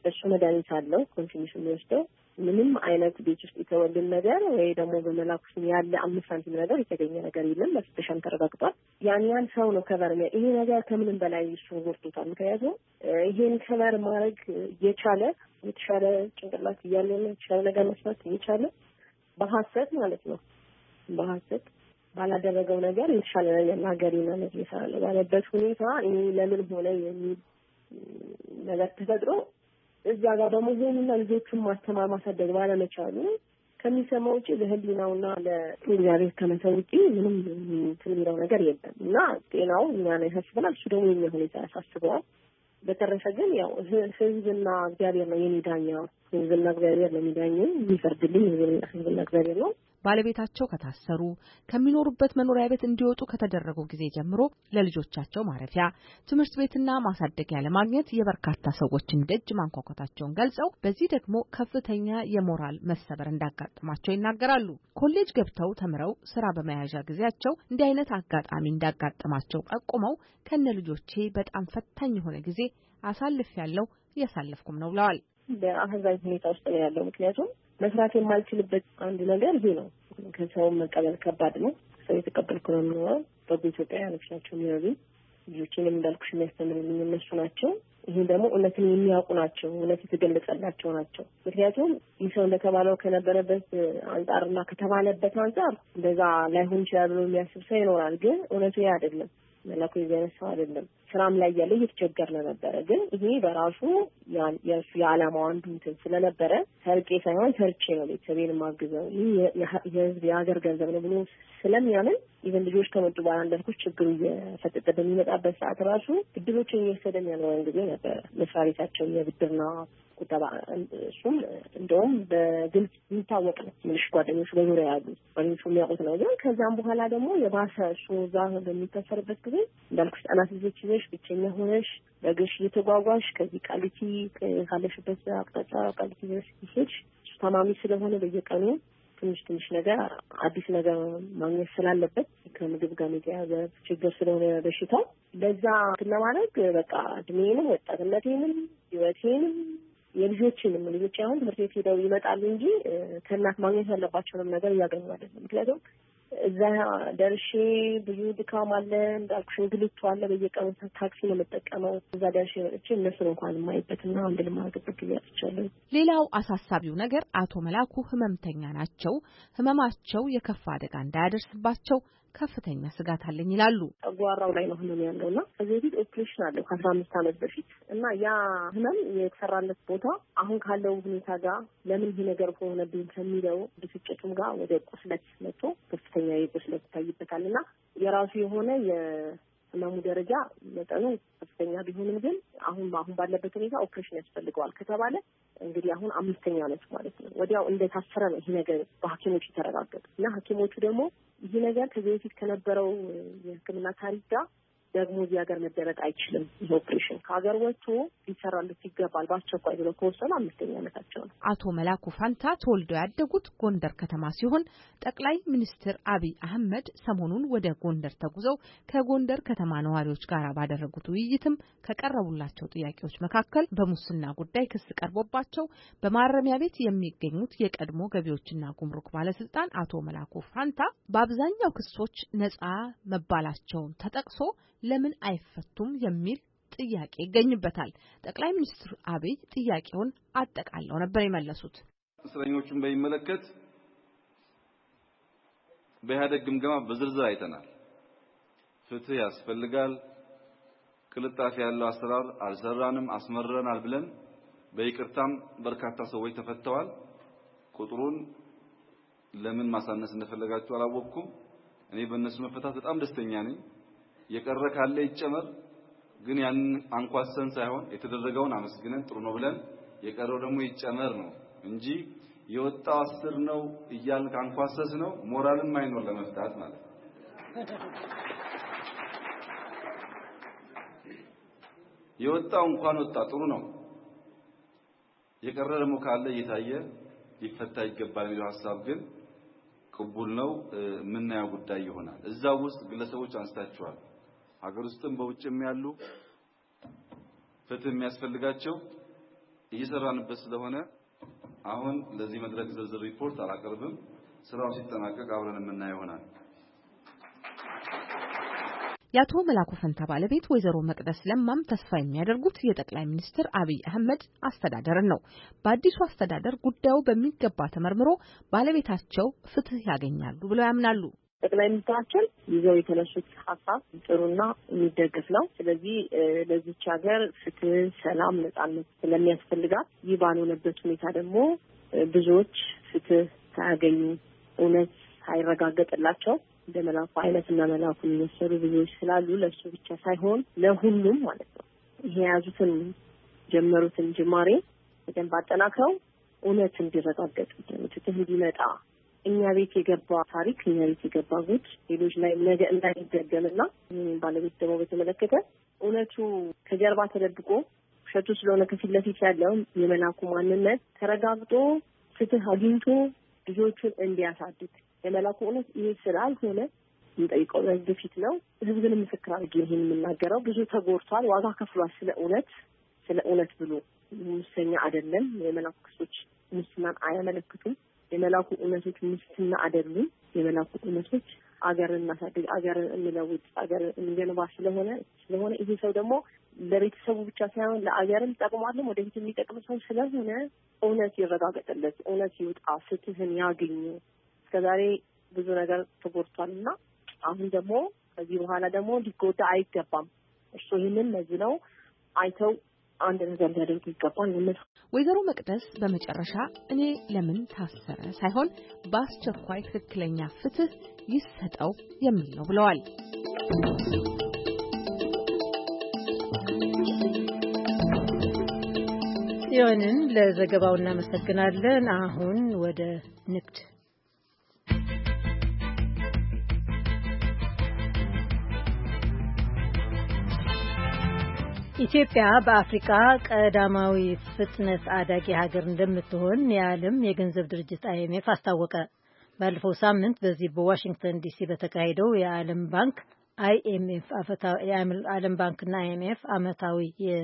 እሱ መድኃኒት አለው ኮንቲኒዩስ የሚወስደው ምንም አይነት ቤት ውስጥ የተወልን ነገር ወይ ደግሞ በመላኩ ስም ያለ አምስት ሳንቲም ነገር የተገኘ ነገር የለም። በስፔሻል ተረጋግጧል። ያን ያን ሰው ነው ከቨር ይሄ ነገር ከምንም በላይ እሱ ወርዶታል። ምክንያቱም ይሄን ከቨር ማድረግ የቻለ የተሻለ ጭንቅላት እያለው የተሻለ ነገር መስራት እየቻለ በሐሰት ማለት ነው በሐሰት ባላደረገው ነገር የተሻለ ነገር ሀገሪና ነገር ይሰራል ባለበት ሁኔታ እኔ ለምን ሆነ የሚል ነገር ተፈጥሮ እዛ ጋር በመሆኑና ልጆቹን ማስተማር ማሳደግ ባለመቻሉ ከሚሰማው ውጪ ለህሊናውና ለእግዚአብሔር ከመተው ውጪ ምንም ትልሚራው ነገር የለም እና ጤናው እኛን ያሳስበናል። እሱ ደግሞ የኛ ሁኔታ ያሳስበዋል። በተረፈ ግን ያው ህዝብና እግዚአብሔር ነው የሚዳኛ ህዝብና እግዚአብሔር ነው የሚዳኘው የሚፈርድልኝ ህዝብና እግዚአብሔር ነው። ባለቤታቸው ከታሰሩ ከሚኖሩበት መኖሪያ ቤት እንዲወጡ ከተደረገው ጊዜ ጀምሮ ለልጆቻቸው ማረፊያ ትምህርት ቤትና ማሳደጊያ ለማግኘት የበርካታ ሰዎችን ደጅ ማንኳኳታቸውን ገልጸው በዚህ ደግሞ ከፍተኛ የሞራል መሰበር እንዳጋጠማቸው ይናገራሉ። ኮሌጅ ገብተው ተምረው ስራ በመያዣ ጊዜያቸው እንዲህ አይነት አጋጣሚ እንዳጋጠማቸው ጠቁመው ከነ ልጆቼ በጣም ፈታኝ የሆነ ጊዜ አሳልፍ ያለው እያሳለፍኩም ነው ብለዋል። በአሳዛኝ ሁኔታ ውስጥ ነው ያለው። ምክንያቱም መስራት የማልችልበት አንድ ነገር ይሄ ነው። ከሰው መቀበል ከባድ ነው። ሰው የተቀበልኩ ነው የሚኖረው። በኢትዮጵያውያኖች ናቸው የሚኖሩ ልጆቼንም እንዳልኩሽ የሚያስተምሩልኝ እነሱ ናቸው። ይሄ ደግሞ እውነትን የሚያውቁ ናቸው። እውነት የተገለጸላቸው ናቸው። ምክንያቱም ይህ ሰው እንደተባለው ከነበረበት አንጻርና ከተባለበት አንጻር እንደዛ ላይሆን ይችላል ብሎ የሚያስብ ሰው ይኖራል። ግን እውነቱ ያ አይደለም። መላኩ የዘነሳው አይደለም። ስራም ላይ ያለ እየተቸገረ ነበር። ግን ይሄ በራሱ የእሱ የዓላማው አንዱ እንትን ስለነበረ ሰርቄ ሳይሆን ሰርቼ ነው ቤተሰቤን ማግዘው ይህ የህዝብ የሀገር ገንዘብ ነው ብሎ ስለሚያምን ኢቨን ልጆች ከመጡ በኋላ እንዳልኩት ችግሩ እየፈጠጠ በሚመጣበት ሰዓት ራሱ ብድሮችን እየወሰደ የሚያኖረን ጊዜ ነበር። መስሪያ ቤታቸው የብድርና ቁጠባ እሱም እንደውም በግልጽ የሚታወቅ ነው። ትንሽ ጓደኞቹ በዙሪያ ያሉ ጓደኞቹ የሚያውቁት ነው። ግን ከዛም በኋላ ደግሞ የባሰ እሱ እዛ በሚታሰርበት ጊዜ እንዳልኩሽ ህጻናት ልጆች ይዘሽ ብቸኛ ሆነሽ በእግርሽ እየተጓጓሽ ከዚህ ቃሊቲ ካለሽበት አቅጣጫ ቃሊቲ ድረስ ሄድሽ እሱ ታማሚ ስለሆነ በየቀኑ ትንሽ ትንሽ ነገር አዲስ ነገር ማግኘት ስላለበት ከምግብ ጋር የተያዘ ችግር ስለሆነ በሽታው ለዛ ለማድረግ በቃ እድሜንም ወጣትነቴንም ህይወቴንም የልጆችንም ልጆች አሁን ትምህርት ቤት ሄደው ይመጣሉ እንጂ ከእናት ማግኘት ያለባቸውንም ነገር እያገኙ አይደለም። ምክንያቱም እዛ ደርሼ ብዙ ድካም አለ እንዳልኩሽ እንግልቱ አለ። በየቀኑ ታክሲ ነው የምጠቀመው። እዛ ደርሼ መጥቼ እነሱን እንኳን የማይበትና አንድ ልማገበት ጊዜ አጥቻለሁ። ሌላው አሳሳቢው ነገር አቶ መላኩ ህመምተኛ ናቸው። ህመማቸው የከፋ አደጋ እንዳያደርስባቸው ከፍተኛ ስጋት አለኝ ይላሉ። ጓራው ላይ ነው ህመም ያለውና ከዚህ በፊት ኦፕሬሽን አለው ከአስራ አምስት ዓመት በፊት እና ያ ህመም የተሰራለት ቦታ አሁን ካለው ሁኔታ ጋር ለምን ይሄ ነገር ሆነብኝ ከሚለው ብስጭቱም ጋር ወደ ቁስለት መጥቶ ከፍተኛ የቁስለት ይታይበታልና የራሱ የሆነ የህመሙ ደረጃ መጠኑ ከፍተኛ ቢሆንም ግን አሁን አሁን ባለበት ሁኔታ ኦፕሬሽን ያስፈልገዋል ከተባለ እንግዲህ አሁን አምስተኛ ዓመት ማለት ነው። ወዲያው እንደታሰረ ነው ይሄ ነገር በሐኪሞች የተረጋገጠ እና ሐኪሞቹ ደግሞ ይሄ ነገር ከዚህ በፊት ከነበረው የሕክምና ታሪክ ጋር ደግሞ እዚህ ሀገር መደረግ አይችልም። ይሄ ኦፕሬሽን ከሀገር ወጥቶ ሊሰራለት ይገባል በአስቸኳይ ብለው ከወሰኑ አምስተኛ ዓመታቸው ነው። አቶ መላኩ ፋንታ ተወልደው ያደጉት ጎንደር ከተማ ሲሆን ጠቅላይ ሚኒስትር አብይ አህመድ ሰሞኑን ወደ ጎንደር ተጉዘው ከጎንደር ከተማ ነዋሪዎች ጋር ባደረጉት ውይይትም ከቀረቡላቸው ጥያቄዎች መካከል በሙስና ጉዳይ ክስ ቀርቦባቸው በማረሚያ ቤት የሚገኙት የቀድሞ ገቢዎችና ጉምሩክ ባለስልጣን አቶ መላኩ ፋንታ በአብዛኛው ክሶች ነጻ መባላቸውን ተጠቅሶ ለምን አይፈቱም የሚል ጥያቄ ይገኝበታል። ጠቅላይ ሚኒስትር አብይ ጥያቄውን አጠቃለው ነበር የመለሱት። እስረኞቹን በሚመለከት በኢህአዴግ ግምገማ በዝርዝር አይተናል። ፍትህ ያስፈልጋል፣ ቅልጣፊ ያለው አሰራር አልሰራንም፣ አስመረናል ብለን በይቅርታም በርካታ ሰዎች ተፈተዋል። ቁጥሩን ለምን ማሳነስ እንደፈለጋችሁ አላወቅኩም። እኔ በእነሱ መፈታት በጣም ደስተኛ ነኝ። የቀረ ካለ ይጨመር፣ ግን ያን አንኳሰን ሳይሆን የተደረገውን አመስግነን ጥሩ ነው ብለን የቀረው ደግሞ ይጨመር ነው እንጂ የወጣው አስር ነው እያልን ካንኳሰስ ነው ሞራልም አይኖር ለመፍታት ማለት ነው። የወጣው እንኳን ወጣ ጥሩ ነው፣ የቀረ ደግሞ ካለ እየታየ ሊፈታ ይገባል የሚለው ሐሳብ ግን ቅቡል ነው። ምናየው ጉዳይ ይሆናል። እዛው ውስጥ ግለሰቦች አንስታቸዋል። ሀገር ውስጥም በውጭም ያሉ ፍትህ የሚያስፈልጋቸው እየሰራንበት ስለሆነ አሁን ለዚህ መድረክ ዝርዝር ሪፖርት አላቀርብም። ስራው ሲጠናቀቅ አብረን የምናየው ይሆናል። የአቶ መላኩ ፈንታ ባለቤት ወይዘሮ መቅደስ ለማም ተስፋ የሚያደርጉት የጠቅላይ ሚኒስትር አብይ አህመድ አስተዳደርን ነው። በአዲሱ አስተዳደር ጉዳዩ በሚገባ ተመርምሮ ባለቤታቸው ፍትህ ያገኛሉ ብለው ያምናሉ። ጠቅላይ ሚኒስትራችን ይዘው የተነሱት ሀሳብ ጥሩና የሚደገፍ ነው። ስለዚህ ለዚች ሀገር ፍትህ፣ ሰላም፣ ነጻነት ስለሚያስፈልጋት ይህ ባልሆነበት ሁኔታ ደግሞ ብዙዎች ፍትህ ሳያገኙ እውነት ሳይረጋገጥላቸው እንደ መላኩ አይነትና መላኩን የሚመስሉ ብዙዎች ስላሉ ለሱ ብቻ ሳይሆን ለሁሉም ማለት ነው ይሄ ያዙትን ጀመሩትን ጅማሬ በደንብ አጠናክረው እውነት እንዲረጋገጥ ፍትህ እንዲመጣ እኛ ቤት የገባ ታሪክ እኛ ቤት የገባ ጉድ ሌሎች ላይ ነገ እንዳይደገምና ባለቤት ደግሞ በተመለከተ እውነቱ ከጀርባ ተደብቆ ውሸቱ ስለሆነ ከፊት ለፊት ያለው የመላኩ ማንነት ተረጋግጦ ፍትህ አግኝቶ ልጆቹን እንዲያሳድግ የመላኩ እውነት ይሄ ስላልሆነ እንጠይቀው በፊት ነው ህዝብን ምስክር አድርጌ ይሄን የምናገረው ብዙ ተጎርቷል፣ ዋጋ ከፍሏል። ስለ እውነት ስለ እውነት ብሎ ሙሰኛ አይደለም። የመላኩ ክሶች ሙስናን አያመለክቱም። የመላኩ እውነቶች ሙስና አይደሉም። የመላኩ እውነቶች አገርን እናሳድግ፣ አገርን እንለውጥ፣ አገርን እንገንባ ስለሆነ ስለሆነ ይሄ ሰው ደግሞ ለቤተሰቡ ብቻ ሳይሆን ለአገርም ጠቅሟልም ወደፊት የሚጠቅም ሰው ስለሆነ እውነት ይረጋገጥለት፣ እውነት ይውጣ፣ ፍትህን ያገኙ። እስከዛሬ ብዙ ነገር ተጎድቷልና አሁን ደግሞ ከዚህ በኋላ ደግሞ ሊጎዳ አይገባም። እርሱ ይህንን መዝነው አይተው አንድ ነገር ሊያደርጉ ይገባል። ወይዘሮ መቅደስ በመጨረሻ እኔ ለምን ታሰረ ሳይሆን በአስቸኳይ ትክክለኛ ፍትህ ይሰጠው የሚል ነው ብለዋል። ጽዮንን ለዘገባው እናመሰግናለን። አሁን ወደ ንግድ ኢትዮጵያ በአፍሪካ ቀዳማዊ ፍጥነት አዳጊ ሀገር እንደምትሆን የዓለም የገንዘብ ድርጅት አይ ኤም ኤፍ አስታወቀ። ባለፈው ሳምንት በዚህ በዋሽንግተን ዲሲ በተካሄደው የዓለም ባንክ አይ ኤም ኤፍ የዓለም ባንክና አይ ኤም ኤፍ ዓመታዊ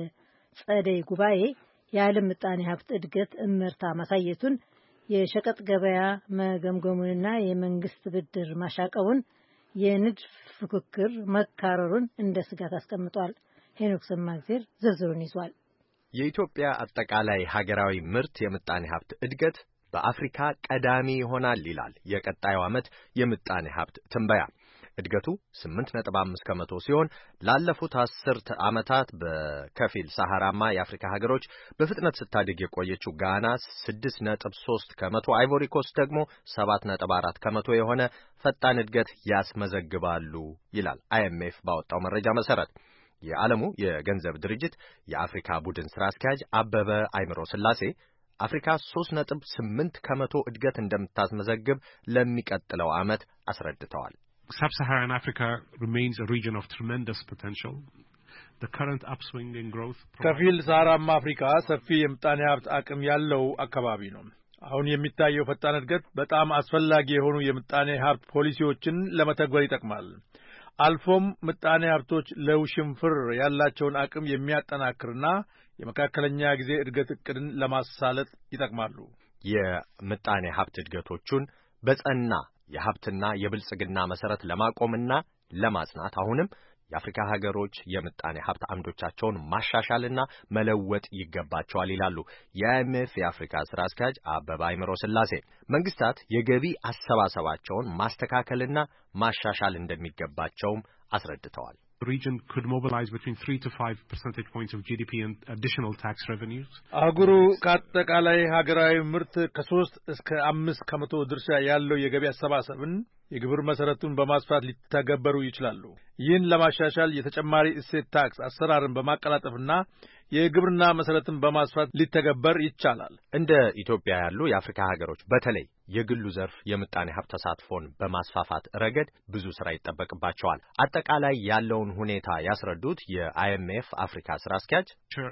የጸደይ ጉባኤ የዓለም ምጣኔ ሀብት እድገት እምርታ ማሳየቱን፣ የሸቀጥ ገበያ መገምገሙንና የመንግስት ብድር ማሻቀቡን፣ የንግድ ፍክክር መካረሩን እንደ ስጋት አስቀምጧል። ሄኖክ ሰማግዜር ዝርዝሩን ይዟል። የኢትዮጵያ አጠቃላይ ሀገራዊ ምርት የምጣኔ ሀብት እድገት በአፍሪካ ቀዳሚ ይሆናል ይላል የቀጣዩ ዓመት የምጣኔ ሀብት ትንበያ። እድገቱ ስምንት ነጥብ አምስት ከመቶ ሲሆን ላለፉት አስርት ዓመታት በከፊል ሰሃራማ የአፍሪካ ሀገሮች በፍጥነት ስታድግ የቆየችው ጋና ስድስት ነጥብ ሶስት ከመቶ፣ አይቮሪ ኮስት ደግሞ ሰባት ነጥብ አራት ከመቶ የሆነ ፈጣን እድገት ያስመዘግባሉ ይላል አይ ኤም ኤፍ ባወጣው መረጃ መሰረት። የዓለሙ የገንዘብ ድርጅት የአፍሪካ ቡድን ስራ አስኪያጅ አበበ አይምሮ ስላሴ አፍሪካ ሶስት ነጥብ ስምንት ከመቶ እድገት እንደምታስመዘግብ ለሚቀጥለው ዓመት አስረድተዋል። Sub-Saharan Africa remains a region of tremendous potential. The current upswing in growth ከፊል ሰሃራማ አፍሪካ ሰፊ የምጣኔ ሀብት አቅም ያለው አካባቢ ነው። አሁን የሚታየው ፈጣን እድገት በጣም አስፈላጊ የሆኑ የምጣኔ ሀብት ፖሊሲዎችን ለመተግበር ይጠቅማል። አልፎም ምጣኔ ሀብቶች ለውሽንፍር ያላቸውን አቅም የሚያጠናክርና የመካከለኛ ጊዜ እድገት እቅድን ለማሳለጥ ይጠቅማሉ። የምጣኔ ሀብት እድገቶቹን በጸና የሀብትና የብልጽግና መሰረት ለማቆምና ለማጽናት አሁንም የአፍሪካ ሀገሮች የምጣኔ ሀብት አምዶቻቸውን ማሻሻልና መለወጥ ይገባቸዋል ይላሉ የአይ ኤም ኤፍ የአፍሪካ ስራ አስኪያጅ አበበ አይምሮ ስላሴ። መንግስታት የገቢ አሰባሰባቸውን ማስተካከልና ማሻሻል እንደሚገባቸውም አስረድተዋል። The region could mobilize between three to five percentage points of G D P and additional tax revenues. አህጉሩ ከአጠቃላይ ሀገራዊ ምርት ከሶስት እስከ አምስት ከመቶ ድርሻ ያለው የገቢ አሰባሰብን የግብር መሰረቱን በማስፋት ሊተገበሩ ይችላሉ። ይህን ለማሻሻል የተጨማሪ እሴት ታክስ አሰራርን በማቀላጠፍና የግብርና መሰረትን በማስፋት ሊተገበር ይቻላል። እንደ ኢትዮጵያ ያሉ የአፍሪካ ሀገሮች በተለይ የግሉ ዘርፍ የምጣኔ ሀብት ተሳትፎን በማስፋፋት ረገድ ብዙ ስራ ይጠበቅባቸዋል። አጠቃላይ ያለውን ሁኔታ ያስረዱት የአይኤምኤፍ አፍሪካ ስራ አስኪያጅ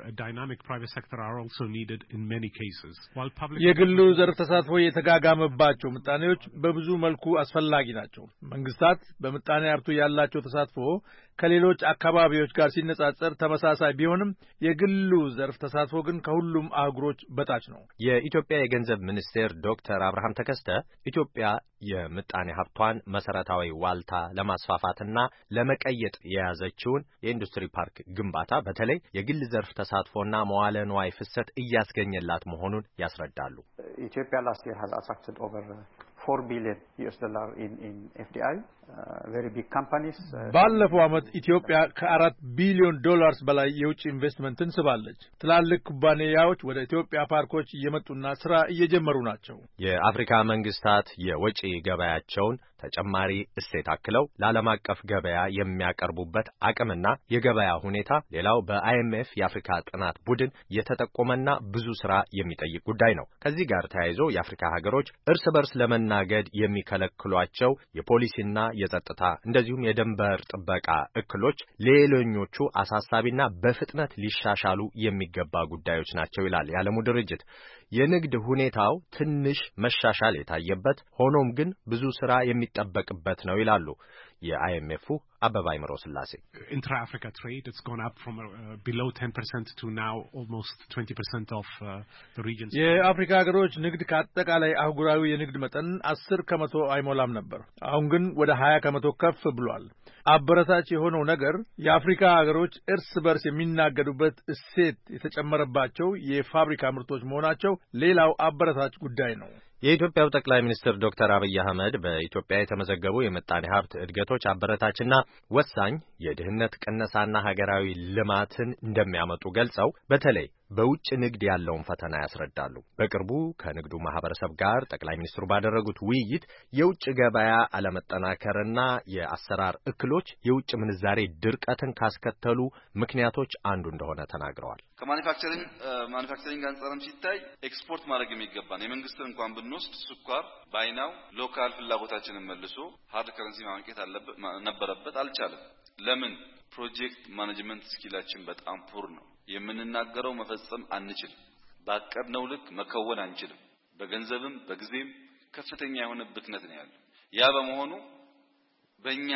የግሉ ዘርፍ ተሳትፎ የተጋጋመባቸው ምጣኔዎች በብዙ መልኩ አስፈላጊ ናቸው። መንግስታት በምጣኔ ሀብቱ ያላቸው ተሳትፎ ከሌሎች አካባቢዎች ጋር ሲነጻጸር ተመሳሳይ ቢሆንም የግሉ ዘርፍ ተሳትፎ ግን ከሁሉም አህጉሮች በታች ነው። የኢትዮጵያ የገንዘብ ሚኒስቴር ዶክተር አብርሃም ተከስተ ኢትዮጵያ የምጣኔ ሀብቷን መሰረታዊ ዋልታ ለማስፋፋትና ለመቀየጥ የያዘችውን የኢንዱስትሪ ፓርክ ግንባታ በተለይ የግል ዘርፍ ተሳትፎና መዋለ ንዋይ ፍሰት እያስገኘላት መሆኑን ያስረዳሉ። ኢትዮጵያ last year has attracted over four billion U S dollar in in F D I uh, very big companies ባለፈው ዓመት ኢትዮጵያ ከአራት ቢሊዮን ዶላርስ በላይ የውጭ ኢንቨስትመንትን ስባለች። ትላልቅ ኩባንያዎች ወደ ኢትዮጵያ ፓርኮች እየመጡና ስራ እየጀመሩ ናቸው። የአፍሪካ መንግስታት የወጪ ገበያቸውን ተጨማሪ እሴት አክለው ለዓለም አቀፍ ገበያ የሚያቀርቡበት አቅምና የገበያ ሁኔታ ሌላው በአይኤምኤፍ የአፍሪካ ጥናት ቡድን የተጠቆመና ብዙ ስራ የሚጠይቅ ጉዳይ ነው። ከዚህ ጋር ተያይዞ የአፍሪካ ሀገሮች እርስ በርስ ለመናገድ የሚከለክሏቸው የፖሊሲና የጸጥታ እንደዚሁም የድንበር ጥበቃ እክሎች ሌሎኞቹ አሳሳቢና በፍጥነት ሊሻሻሉ የሚገባ ጉዳዮች ናቸው ይላል የዓለሙ ድርጅት። የንግድ ሁኔታው ትንሽ መሻሻል የታየበት ሆኖም ግን ብዙ ስራ የሚጠበቅበት ነው ይላሉ የአይኤምኤፍ አበባ ይመሮ ስላሴ። Intra-Africa trade it's gone up from uh, below ten percent to now almost twenty percent of uh, the region's. የአፍሪካ ሀገሮች ንግድ ከአጠቃላይ አህጉራዊ የንግድ መጠን አስር ከመቶ አይሞላም ነበር። አሁን ግን ወደ ሀያ ከመቶ ከፍ ብሏል። አበረታች የሆነው ነገር የአፍሪካ ሀገሮች እርስ በርስ የሚናገዱበት እሴት የተጨመረባቸው የፋብሪካ ምርቶች መሆናቸው ሌላው አበረታች ጉዳይ ነው። የኢትዮጵያው ጠቅላይ ሚኒስትር ዶክተር አብይ አህመድ በኢትዮጵያ የተመዘገቡ የምጣኔ ሀብት እድገቶች አበረታችና ወሳኝ የድህነት ቅነሳና ሀገራዊ ልማትን እንደሚያመጡ ገልጸው በተለይ በውጭ ንግድ ያለውን ፈተና ያስረዳሉ። በቅርቡ ከንግዱ ማህበረሰብ ጋር ጠቅላይ ሚኒስትሩ ባደረጉት ውይይት የውጭ ገበያ አለመጠናከርና የአሰራር እክሎች የውጭ ምንዛሬ ድርቀትን ካስከተሉ ምክንያቶች አንዱ እንደሆነ ተናግረዋል። ከማኒፋክቸሪንግ ማኒፋክቸሪንግ አንጻርም ሲታይ ኤክስፖርት ማድረግ የሚገባን የመንግስትን እንኳን ብንወስድ ስኳር ባይናው ሎካል ፍላጎታችንን መልሶ ሃርድ ከረንሲ ማግኘት ነበረበት፣ አልቻለም። ለምን? ፕሮጀክት ማኔጅመንት ስኪላችን በጣም ፑር ነው። የምንናገረው መፈጸም አንችልም። ባቀድነው ልክ መከወን አንችልም። በገንዘብም በጊዜም ከፍተኛ የሆነ ብክነት ነው ያለው። ያ በመሆኑ በእኛ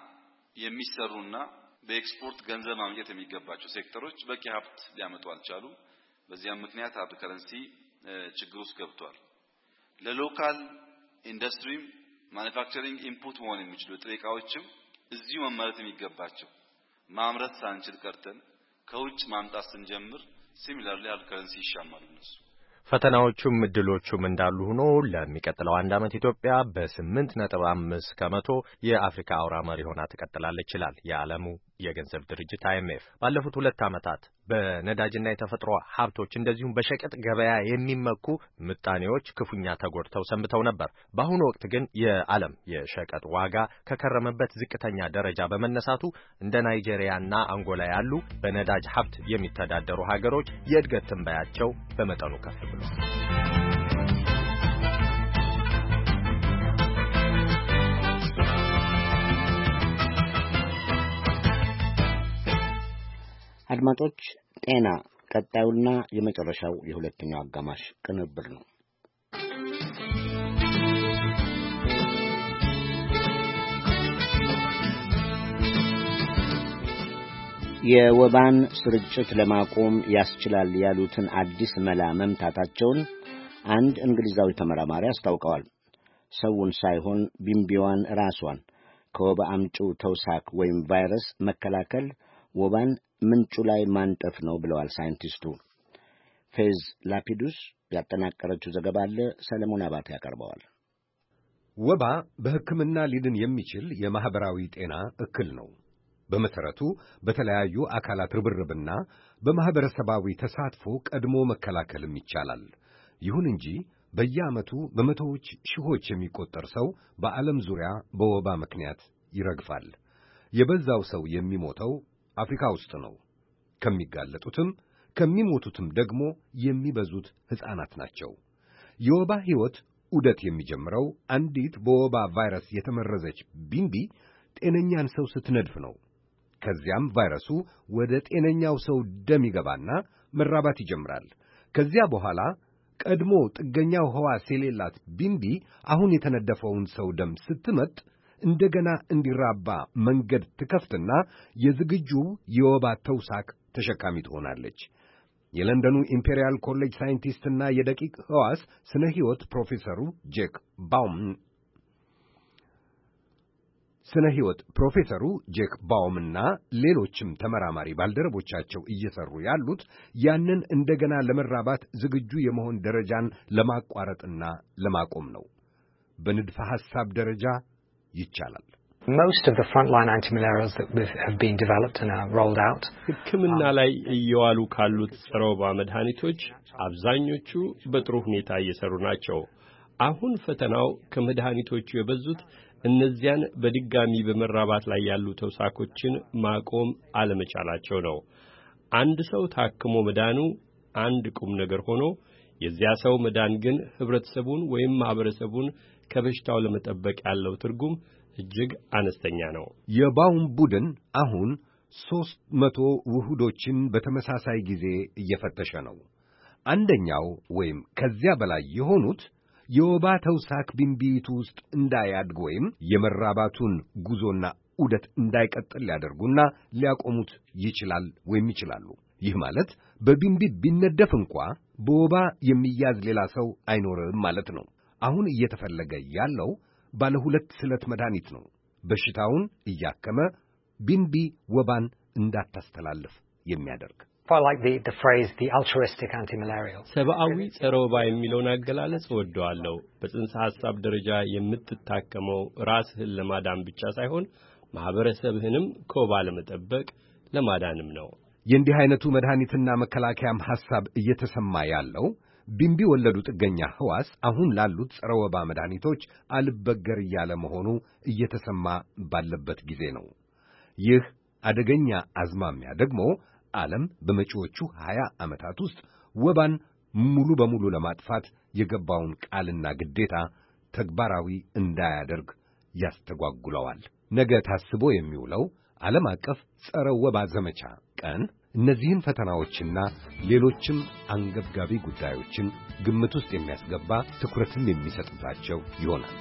የሚሰሩና በኤክስፖርት ገንዘብ ማግኘት የሚገባቸው ሴክተሮች በቂ ሀብት ሊያመጡ አልቻሉም። በዚያም ምክንያት ሃርድ ከረንሲ ችግር ውስጥ ገብቷል። ለሎካል ኢንዱስትሪም ማኒፋክቸሪንግ ኢንፑት መሆን የሚችሉ ጥሬ ዕቃዎችም እዚሁ መመረት የሚገባቸው ማምረት ሳንችል ቀርተን ከውጭ ማምጣት ስንጀምር ሲሚላርሊ ሃርድ ከረንሲ ይሻማሉ እነሱ። ፈተናዎቹም እድሎቹም እንዳሉ ሆኖ ለሚቀጥለው አንድ ዓመት ኢትዮጵያ በስምንት ነጥብ አምስት ከመቶ የአፍሪካ አውራ መሪ ሆና ትቀጥላለች ይላል የዓለሙ የገንዘብ ድርጅት አይኤምኤፍ። ባለፉት ሁለት ዓመታት በነዳጅና የተፈጥሮ ሀብቶች እንደዚሁም በሸቀጥ ገበያ የሚመኩ ምጣኔዎች ክፉኛ ተጎድተው ሰንብተው ነበር። በአሁኑ ወቅት ግን የዓለም የሸቀጥ ዋጋ ከከረመበት ዝቅተኛ ደረጃ በመነሳቱ እንደ ናይጄሪያና አንጎላ ያሉ በነዳጅ ሀብት የሚተዳደሩ ሀገሮች የእድገት ትንበያቸው በመጠኑ ከፍ ብሏል። አድማጮች፣ ጤና ቀጣዩና የመጨረሻው የሁለተኛው አጋማሽ ቅንብር ነው። የወባን ስርጭት ለማቆም ያስችላል ያሉትን አዲስ መላ መምታታቸውን አንድ እንግሊዛዊ ተመራማሪ አስታውቀዋል። ሰውን ሳይሆን ቢምቢዋን ራሷን ከወባ አምጪው ተውሳክ ወይም ቫይረስ መከላከል ወባን ምንጩ ላይ ማንጠፍ ነው ብለዋል ሳይንቲስቱ። ፌዝ ላፒዱስ ያጠናቀረችው ዘገባ አለ፣ ሰለሞን አባተ ያቀርበዋል። ወባ በሕክምና ሊድን የሚችል የማህበራዊ ጤና እክል ነው። በመሰረቱ በተለያዩ አካላት ርብርብና በማህበረሰባዊ ተሳትፎ ቀድሞ መከላከልም ይቻላል። ይሁን እንጂ በየዓመቱ በመቶዎች ሺዎች የሚቆጠር ሰው በዓለም ዙሪያ በወባ ምክንያት ይረግፋል። የበዛው ሰው የሚሞተው አፍሪካ ውስጥ ነው። ከሚጋለጡትም ከሚሞቱትም ደግሞ የሚበዙት ሕፃናት ናቸው። የወባ ሕይወት ዑደት የሚጀምረው አንዲት በወባ ቫይረስ የተመረዘች ቢንቢ ጤነኛን ሰው ስትነድፍ ነው። ከዚያም ቫይረሱ ወደ ጤነኛው ሰው ደም ይገባና መራባት ይጀምራል። ከዚያ በኋላ ቀድሞ ጥገኛው ሕዋስ የሌላት ቢንቢ አሁን የተነደፈውን ሰው ደም ስትመጥ እንደገና እንዲራባ መንገድ ትከፍትና የዝግጁው የወባ ተውሳክ ተሸካሚ ትሆናለች። የለንደኑ ኢምፔሪያል ኮሌጅ ሳይንቲስትና የደቂቅ ሕዋስ ስነ ሕይወት ፕሮፌሰሩ ጄክ ባውም ስነ ሕይወት ፕሮፌሰሩ ጄክ ባውምና ሌሎችም ተመራማሪ ባልደረቦቻቸው እየሰሩ ያሉት ያንን እንደገና ለመራባት ዝግጁ የመሆን ደረጃን ለማቋረጥና ለማቆም ነው። በንድፈ ሐሳብ ደረጃ ይቻላል። Most of the frontline antimalarials that have been developed and are rolled out ሕክምና ላይ እየዋሉ ካሉት ጸረ ወባ መድኃኒቶች አብዛኞቹ በጥሩ ሁኔታ እየሰሩ ናቸው። አሁን ፈተናው ከመድኃኒቶቹ የበዙት እነዚያን በድጋሚ በመራባት ላይ ያሉ ተውሳኮችን ማቆም አለመቻላቸው ነው። አንድ ሰው ታክሞ መዳኑ አንድ ቁም ነገር ሆኖ የዚያ ሰው መዳን ግን ህብረተሰቡን ወይም ማህበረሰቡን ከበሽታው ለመጠበቅ ያለው ትርጉም እጅግ አነስተኛ ነው። የባውም ቡድን አሁን ሦስት መቶ ውህዶችን በተመሳሳይ ጊዜ እየፈተሸ ነው። አንደኛው ወይም ከዚያ በላይ የሆኑት የወባ ተውሳክ ቢንቢቱ ውስጥ እንዳያድግ ወይም የመራባቱን ጉዞና ዑደት እንዳይቀጥል ሊያደርጉና ሊያቆሙት ይችላል ወይም ይችላሉ። ይህ ማለት በቢንቢ ቢነደፍ እንኳ በወባ የሚያዝ ሌላ ሰው አይኖርም ማለት ነው። አሁን እየተፈለገ ያለው ባለ ሁለት ስለት መድኃኒት ነው። በሽታውን እያከመ ቢንቢ ወባን እንዳታስተላልፍ የሚያደርግ። I like the the phrase the altruistic antimalarial. ሰብአዊ ጸረ ወባ የሚለውን አገላለጽ እወደዋለሁ። በጽንሰ ሐሳብ ደረጃ የምትታከመው ራስህን ለማዳን ብቻ ሳይሆን ማህበረሰብህንም ከወባ ለመጠበቅ ለማዳንም ነው። የእንዲህ አይነቱ መድኃኒትና መከላከያም ሐሳብ እየተሰማ ያለው ቢንቢ ወለዱ ጥገኛ ሕዋስ አሁን ላሉት ጸረ ወባ መድኃኒቶች አልበገር እያለ መሆኑ እየተሰማ ባለበት ጊዜ ነው። ይህ አደገኛ አዝማሚያ ደግሞ ዓለም በመጪዎቹ ሀያ ዓመታት ውስጥ ወባን ሙሉ በሙሉ ለማጥፋት የገባውን ቃልና ግዴታ ተግባራዊ እንዳያደርግ ያስተጓጉለዋል። ነገ ታስቦ የሚውለው ዓለም አቀፍ ጸረ ወባ ዘመቻ ቀን እነዚህን ፈተናዎችና ሌሎችም አንገብጋቢ ጉዳዮችን ግምት ውስጥ የሚያስገባ ትኩረትም የሚሰጥባቸው ይሆናል።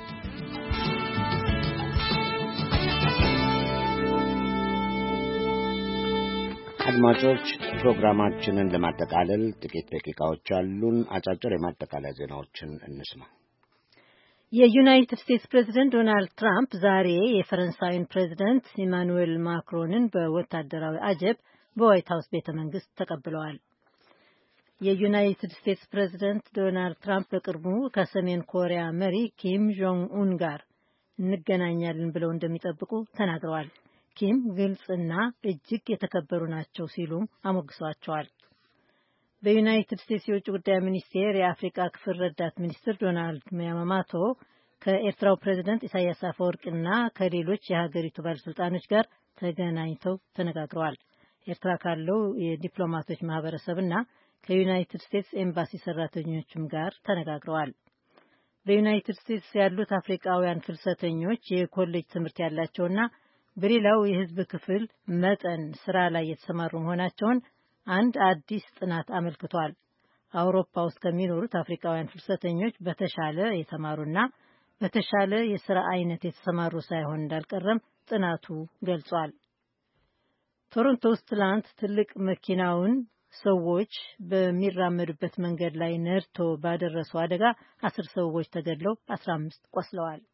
አድማጮች፣ ፕሮግራማችንን ለማጠቃለል ጥቂት ደቂቃዎች አሉን። አጫጭር የማጠቃለያ ዜናዎችን እንስማ። የዩናይትድ ስቴትስ ፕሬዝደንት ዶናልድ ትራምፕ ዛሬ የፈረንሳዩን ፕሬዝደንት ኢማኑኤል ማክሮንን በወታደራዊ አጀብ በዋይት ሀውስ ቤተ መንግስት ተቀብለዋል። የዩናይትድ ስቴትስ ፕሬዝደንት ዶናልድ ትራምፕ በቅርቡ ከሰሜን ኮሪያ መሪ ኪም ጆንግ ኡን ጋር እንገናኛለን ብለው እንደሚጠብቁ ተናግረዋል። ኪም ግልጽና እጅግ የተከበሩ ናቸው ሲሉም አሞግሷቸዋል። በዩናይትድ ስቴትስ የውጭ ጉዳይ ሚኒስቴር የአፍሪካ ክፍል ረዳት ሚኒስትር ዶናልድ ያማሞቶ ከኤርትራው ፕሬዝደንት ኢሳያስ አፈወርቂና ከሌሎች የሀገሪቱ ባለስልጣኖች ጋር ተገናኝተው ተነጋግረዋል። ኤርትራ ካለው የዲፕሎማቶች ማህበረሰብና ከዩናይትድ ስቴትስ ኤምባሲ ሰራተኞችም ጋር ተነጋግረዋል። በዩናይትድ ስቴትስ ያሉት አፍሪካውያን ፍልሰተኞች የኮሌጅ ትምህርት ያላቸውና በሌላው የህዝብ ክፍል መጠን ስራ ላይ የተሰማሩ መሆናቸውን አንድ አዲስ ጥናት አመልክቷል። አውሮፓ ውስጥ ከሚኖሩት አፍሪካውያን ፍልሰተኞች በተሻለ የተማሩና በተሻለ የሥራ አይነት የተሰማሩ ሳይሆን እንዳልቀረም ጥናቱ ገልጿል። ቶሮንቶ ውስጥ ትላንት ትልቅ መኪናውን ሰዎች በሚራመዱበት መንገድ ላይ ነድቶ ባደረሰው አደጋ አስር ሰዎች ተገድለው አስራ አምስት ቆስለዋል።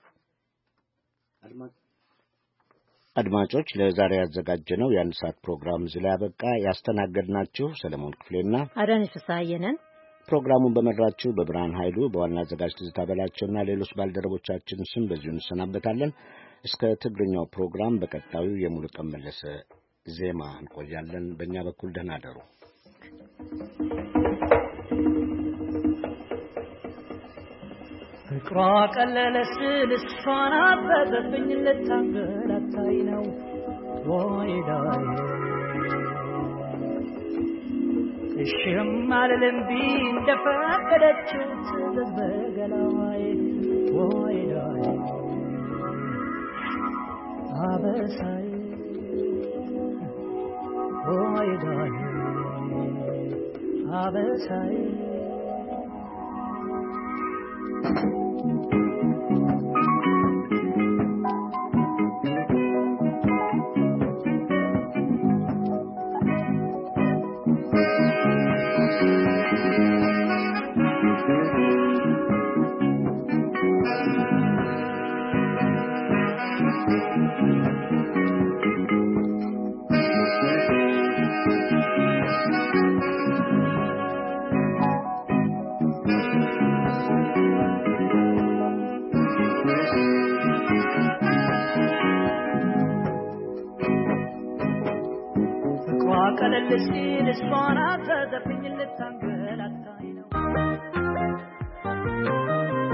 አድማጮች፣ ለዛሬ ያዘጋጀነው የአንድ ሰዓት ፕሮግራም እዚህ ላይ አበቃ። ያስተናገድናችሁ ሰለሞን ክፍሌና አዳነች ፍስሐዬ ነን። ፕሮግራሙን በመራችሁ በብርሃን ኃይሉ፣ በዋና አዘጋጅ ትዝታ በላቸውና ሌሎች ባልደረቦቻችን ስም በዚሁ እንሰናበታለን። እስከ ትግርኛው ፕሮግራም በቀጣዩ የሙሉቀን መለሰ ዜማ እንቆያለን። በእኛ በኩል ደህና አደሩ። ፍቅሯ ቀለለ ስል እሷን አበበብኝ ልታንገላታይ ነው ወይዳይ እሽም አልልም ቢ እንደፈቀደችው ትዘዝ በገላዋይ አበሳይ ወይዳይ አበሳይ ቀለል ሲል እሷን አዘዘብኝ